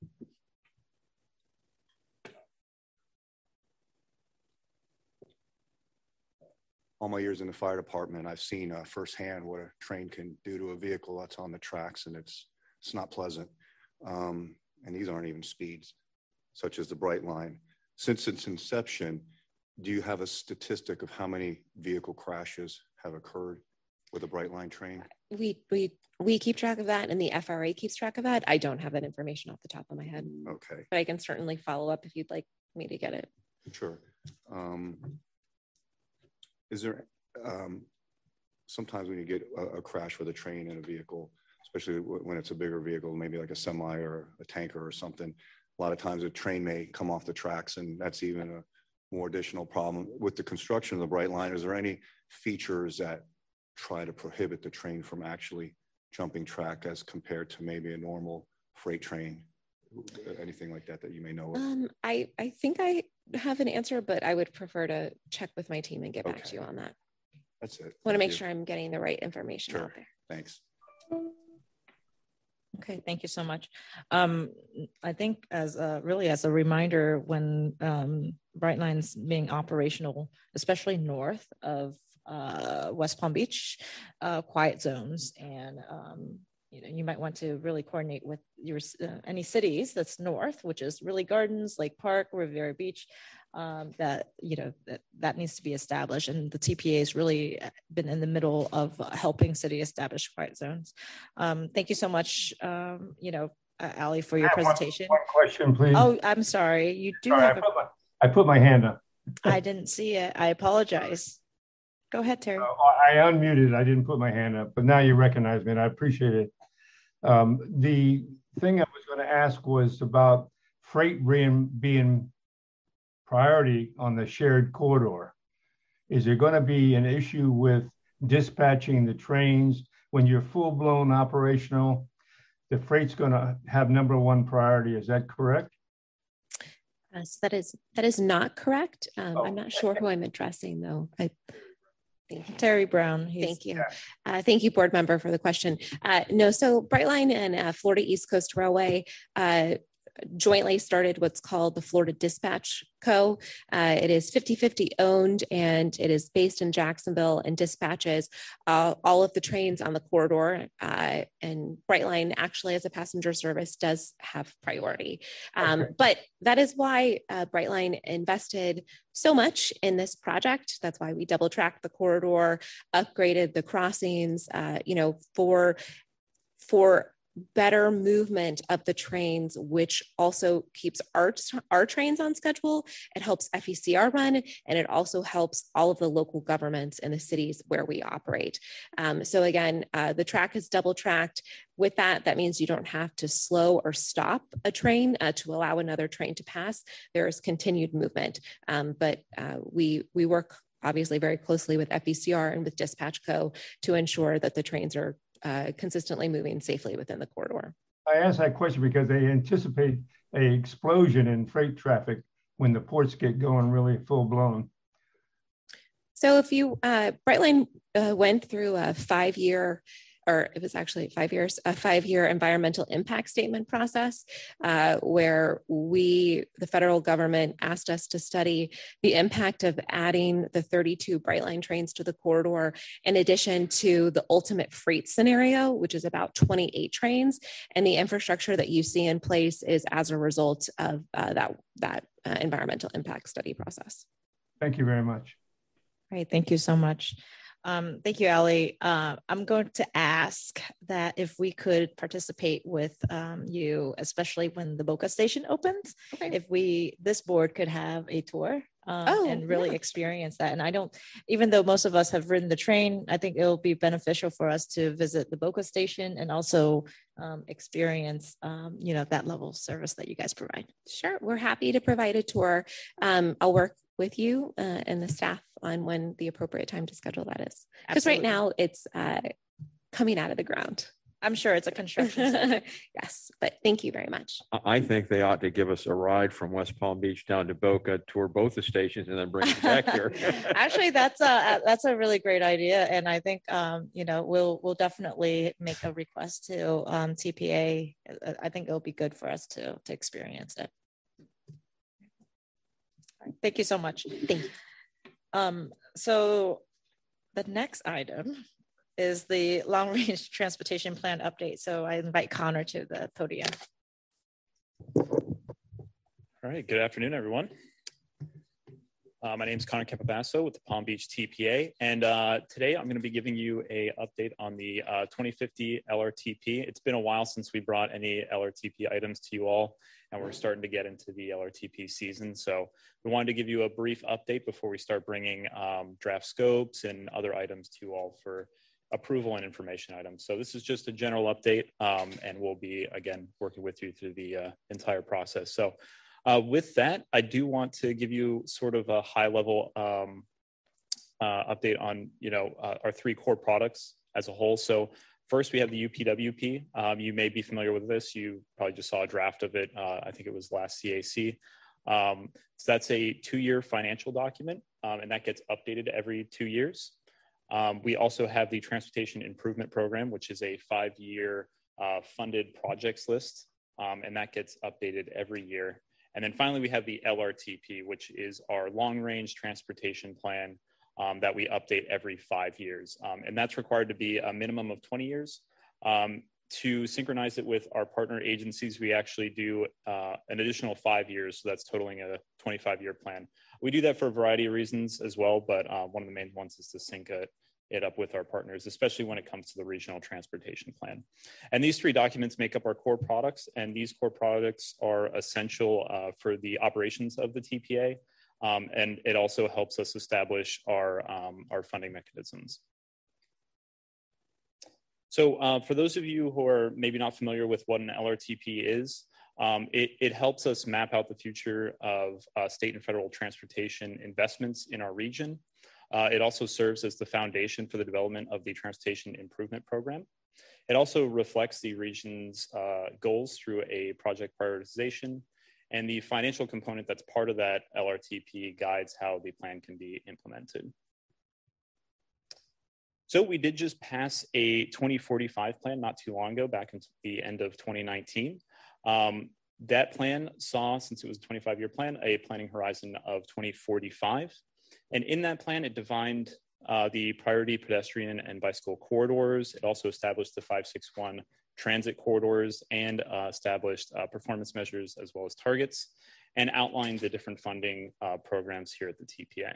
All my years in the fire department, I've seen uh, firsthand what a train can do to a vehicle that's on the tracks, and it's it's not pleasant. Um, and these aren't even speeds, such as the Brightline. Since its inception, do you have a statistic of how many vehicle crashes have occurred with a Brightline train? We we we keep track of that, and the F R A keeps track of that. I don't have that information off the top of my head. Okay. But I can certainly follow up if you'd like me to get it. Sure. Um, is there, um, sometimes when you get a, a crash with a train and a vehicle, especially w when it's a bigger vehicle, maybe like a semi or a tanker or something, a lot of times a train may come off the tracks, and that's even a more additional problem. With the construction of the Brightline, is there any features that try to prohibit the train from actually jumping track as compared to maybe a normal freight train? Anything like that that you may know of? Um, I, I think I have an answer, but I would prefer to check with my team and get back Okay. to you on that. That's it. Want to Thank make you. sure I'm getting the right information Sure. out there. Thanks. Okay, thank you so much. Um, I think as a, really as a reminder, when um, Brightline's being operational, especially north of uh, West Palm Beach, uh, quiet zones, and um, you know, you might want to really coordinate with your uh, any cities that's north, which is really Gardens, Lake Park, Riviera Beach. Um, that you know that that needs to be established, and the T P A has really been in the middle of uh, helping city establish quiet zones. Um, thank you so much, um, you know, uh, Ali, for your I have one- presentation. One question, please. Oh, I'm sorry. You do Sorry, have. I A, put my, I put my hand up. I didn't see it. I apologize. Go ahead, Terry. I unmuted. I didn't put my hand up, but now you recognize me, and I appreciate it. Um, the thing I was going to ask was about freight being, being priority on the shared corridor. Is there going to be an issue with dispatching the trains when you're full-blown operational? The freight's going to have number one priority. Is that correct? Uh, so that is that is not correct. Um, I'm not sure who I'm addressing though. I, thank you. Terry Brown. He's, Thank you. Uh, thank you, board member, for the question. Uh, no, so Brightline and uh, Florida East Coast Railway uh, jointly started what's called the Florida Dispatch Co. Uh, it is fifty fifty owned, and it is based in Jacksonville and dispatches uh, all of the trains on the corridor. Uh, and Brightline actually, as a passenger service, does have priority. Um, Okay. But that is why uh, Brightline invested so much in this project. That's why we double tracked the corridor, upgraded the crossings, uh, you know, for for better movement of the trains, which also keeps our, our trains on schedule. It helps F E C R run, and it also helps all of the local governments in the cities where we operate. Um, so again, uh, the track is double tracked. With that, that means you don't have to slow or stop a train uh, to allow another train to pass. There is continued movement, um, but uh, we, we work obviously very closely with F E C R and with Dispatch Co. to ensure that the trains are Uh, consistently moving safely within the corridor. I asked that question because they anticipate a explosion in freight traffic when the ports get going really full blown. So if you, uh, Brightline uh, went through a five year, or it was actually five years, a five year environmental impact statement process uh, where we, the federal government, asked us to study the impact of adding the thirty-two Brightline trains to the corridor, in addition to the ultimate freight scenario, which is about twenty-eight trains. And the infrastructure that you see in place is as a result of uh, that, that uh, environmental impact study process. Thank you very much. Right. Thank you so much. Um, thank you, Ali. Uh, I'm going to ask that if we could participate with um, you, especially when the Boca station opens, okay. if we, this board could have a tour um, Oh, and really yeah. experience that. And I don't, even though most of us have ridden the train, I think it'll be beneficial for us to visit the Boca station and also um, experience, um, you know, that level of service that you guys provide. Sure, we're happy to provide a tour. Um, I'll work with you uh, and the staff on when the appropriate time to schedule that is. Because right now it's uh, coming out of the ground. I'm sure it's a construction site. Yes, but thank you very much. I- I think they ought to give us a ride from West Palm Beach down to Boca, tour both the stations, and then bring us back here. Actually, that's a that's a really great idea, and I think um, you know we'll we'll definitely make a request to um, T P A. I think it'll be good for us to to experience it. Thank you so much. Thank you. Um, so the next item is the long-range transportation plan update. So I invite Connor to the podium. All right, good afternoon, everyone. Uh, my name is Connor Campabasso with the Palm Beach T P A, and uh, today I'm going to be giving you a update on the uh, twenty fifty L R T P. It's been a while since we brought any L R T P items to you all, and we're starting to get into the L R T P season. So we wanted to give you a brief update before we start bringing um, draft scopes and other items to you all for approval and information items. So this is just a general update, um, and we'll be, again, working with you through the uh, entire process. So uh, with that, I do want to give you sort of a high level um, uh, update on, you know, uh, our three core products as a whole. So first, we have the U P W P. Um, you may be familiar with this. You probably just saw a draft of it. Uh, I think it was last C A C. Um, so that's a two-year financial document, um, and that gets updated every two years. Um, we also have the Transportation Improvement Program, which is a five-year uh, funded projects list, um, and that gets updated every year. And then finally, we have the L R T P, which is our long-range transportation plan um, that we update every five years. Um, and that's required to be a minimum of twenty years. Um, to synchronize it with our partner agencies, we actually do uh, an additional five years. So that's totaling a twenty-five year plan. We do that for a variety of reasons as well, but uh, one of the main ones is to sync it, it up with our partners, especially when it comes to the regional transportation plan. And these three documents make up our core products, and these core products are essential uh, for the operations of the T P A. Um, and it also helps us establish our, um, our funding mechanisms. So uh, for those of you who are maybe not familiar with what an L R T P is, um, it, it helps us map out the future of uh, state and federal transportation investments in our region. Uh, it also serves as the foundation for the development of the Transportation Improvement Program. It also reflects the region's uh, goals through a project prioritization, and the financial component that's part of that L R T P guides how the plan can be implemented. So we did just pass a twenty forty-five plan not too long ago, back in the end of twenty nineteen. Um, that plan saw, since it was a twenty-five year plan, a planning horizon of twenty forty-five. And in that plan, it defined uh, the priority pedestrian and bicycle corridors. It also established the five six one transit corridors and uh, established uh, performance measures as well as targets, and outlined the different funding uh, programs here at the T P A.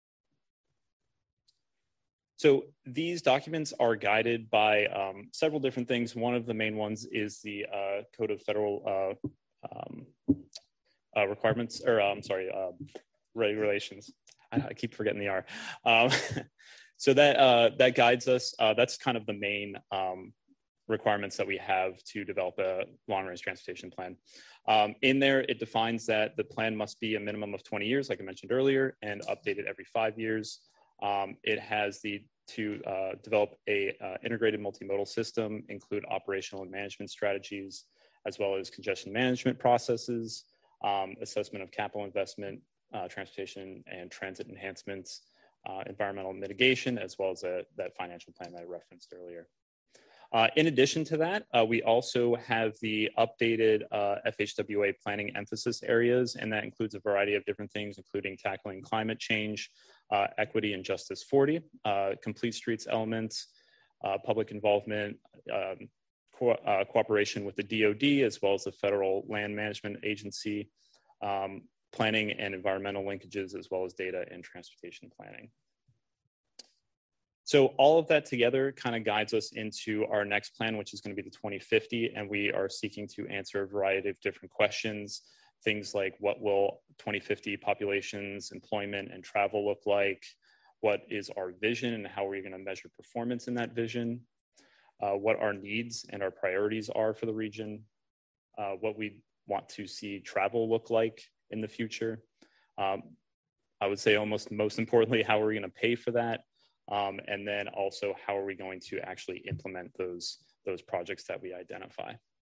So these documents are guided by um, several different things. One of the main ones is the uh, Code of Federal uh, um, uh, Requirements, or I'm um, sorry, uh, regulations. I, I keep forgetting the R. Um, so that uh, that guides us. Uh, that's kind of the main um, requirements that we have to develop a long-range transportation plan. Um, in there, it defines that the plan must be a minimum of twenty years, like I mentioned earlier, and updated every five years. Um, it has the to uh, develop a uh, integrated multimodal system, include operational and management strategies, as well as congestion management processes, um, assessment of capital investment, uh, transportation and transit enhancements, uh, environmental mitigation, as well as a, that financial plan that I referenced earlier. Uh, in addition to that, uh, we also have the updated uh, F H W A planning emphasis areas, and that includes a variety of different things, including tackling climate change, uh, equity and justice forty, uh, complete streets elements, uh, public involvement, um, co uh, cooperation with the D O D, as well as the Federal Land Management Agency, um, planning and environmental linkages, as well as data and transportation planning. So all of that together kind of guides us into our next plan, which is going to be the twenty fifty. And we are seeking to answer a variety of different questions, things like what will twenty fifty populations, employment, and travel look like? What is our vision and how are we going to measure performance in that vision? Uh, what our needs and our priorities are for the region? Uh, what we want to see travel look like in the future? Um, I would say almost most importantly, how are we going to pay for that? Um, and then also, how are we going to actually implement those, those projects that we identify?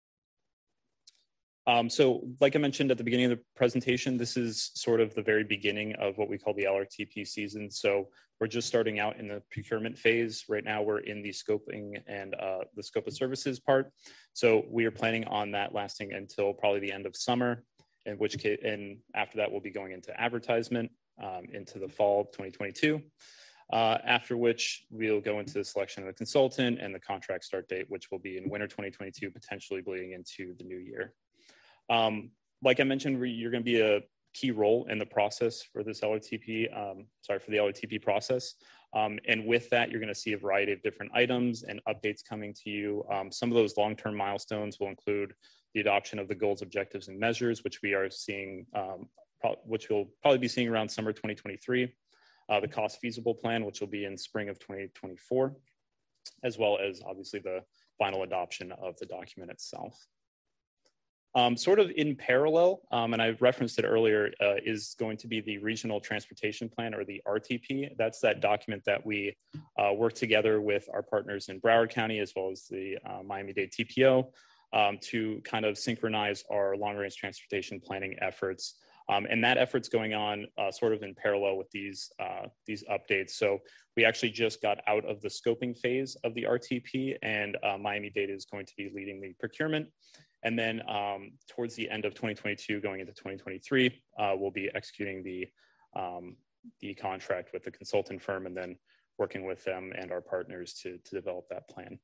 Um, so like I mentioned at the beginning of the presentation, this is sort of the very beginning of what we call the L R T P season. So we're just starting out in the procurement phase. Right now we're in the scoping and uh, the scope of services part. So we are planning on that lasting until probably the end of summer, in which case, and after that we'll be going into advertisement um, into the fall of twenty twenty-two. Uh, after which we'll go into the selection of the consultant and the contract start date, which will be in winter twenty twenty-two, potentially bleeding into the new year. Um, like I mentioned, you're going to be a key role in the process for this L R T P, um, sorry, for the L R T P process. Um, and with that, you're going to see a variety of different items and updates coming to you. Um, some of those long-term milestones will include the adoption of the goals, objectives, and measures, which we are seeing, um, which we'll probably be seeing around summer twenty twenty-three. Uh, the cost feasible plan, which will be in spring of twenty twenty-four, as well as obviously the final adoption of the document itself. Um, sort of in parallel, um, and I referenced it earlier, uh, is going to be the Regional Transportation Plan, or the R T P. That's that document that we uh, work together with our partners in Broward County, as well as the uh, Miami-Dade T P O, um, to kind of synchronize our long-range transportation planning efforts. Um, and that effort's going on uh, sort of in parallel with these, uh, these updates. So we actually just got out of the scoping phase of the R T P, and uh, Miami-Dade is going to be leading the procurement. And then um, towards the end of twenty twenty-two, going into twenty twenty-three, uh, we'll be executing the, um, the contract with the consultant firm, and then working with them and our partners to, to develop that plan.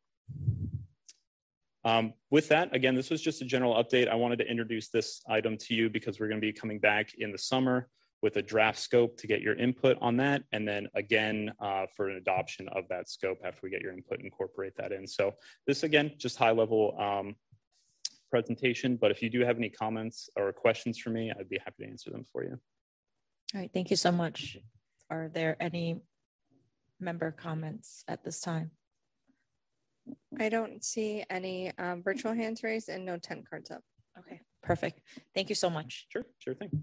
Um, with that, again, this was just a general update. I wanted to introduce this item to you because we're going to be coming back in the summer with a draft scope to get your input on that. And then again, uh, for an adoption of that scope after we get your input, incorporate that in. So this, again, just high level um, presentation, but if you do have any comments or questions for me, I'd be happy to answer them for you. All right, thank you so much. Are there any member comments at this time? I don't see any um, virtual hands raised and no ten cards up. Okay, perfect. Thank you so much. Sure, sure thing.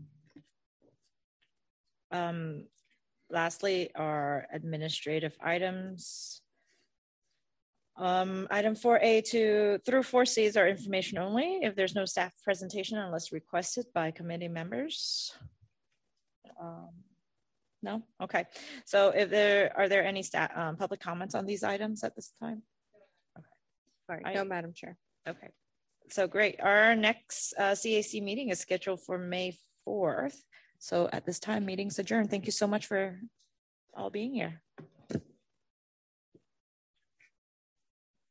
Um, lastly, our administrative items. Um, item four A to through four C is our information only. If there's no staff presentation unless requested by committee members. Um, no? Okay. So if there are there any staff, um, public comments on these items at this time? Okay. All right. No, Madam Chair. Okay. So great. Our next uh, C A C meeting is scheduled for May fourth. So at this time, meeting's adjourned. Thank you so much for all being here.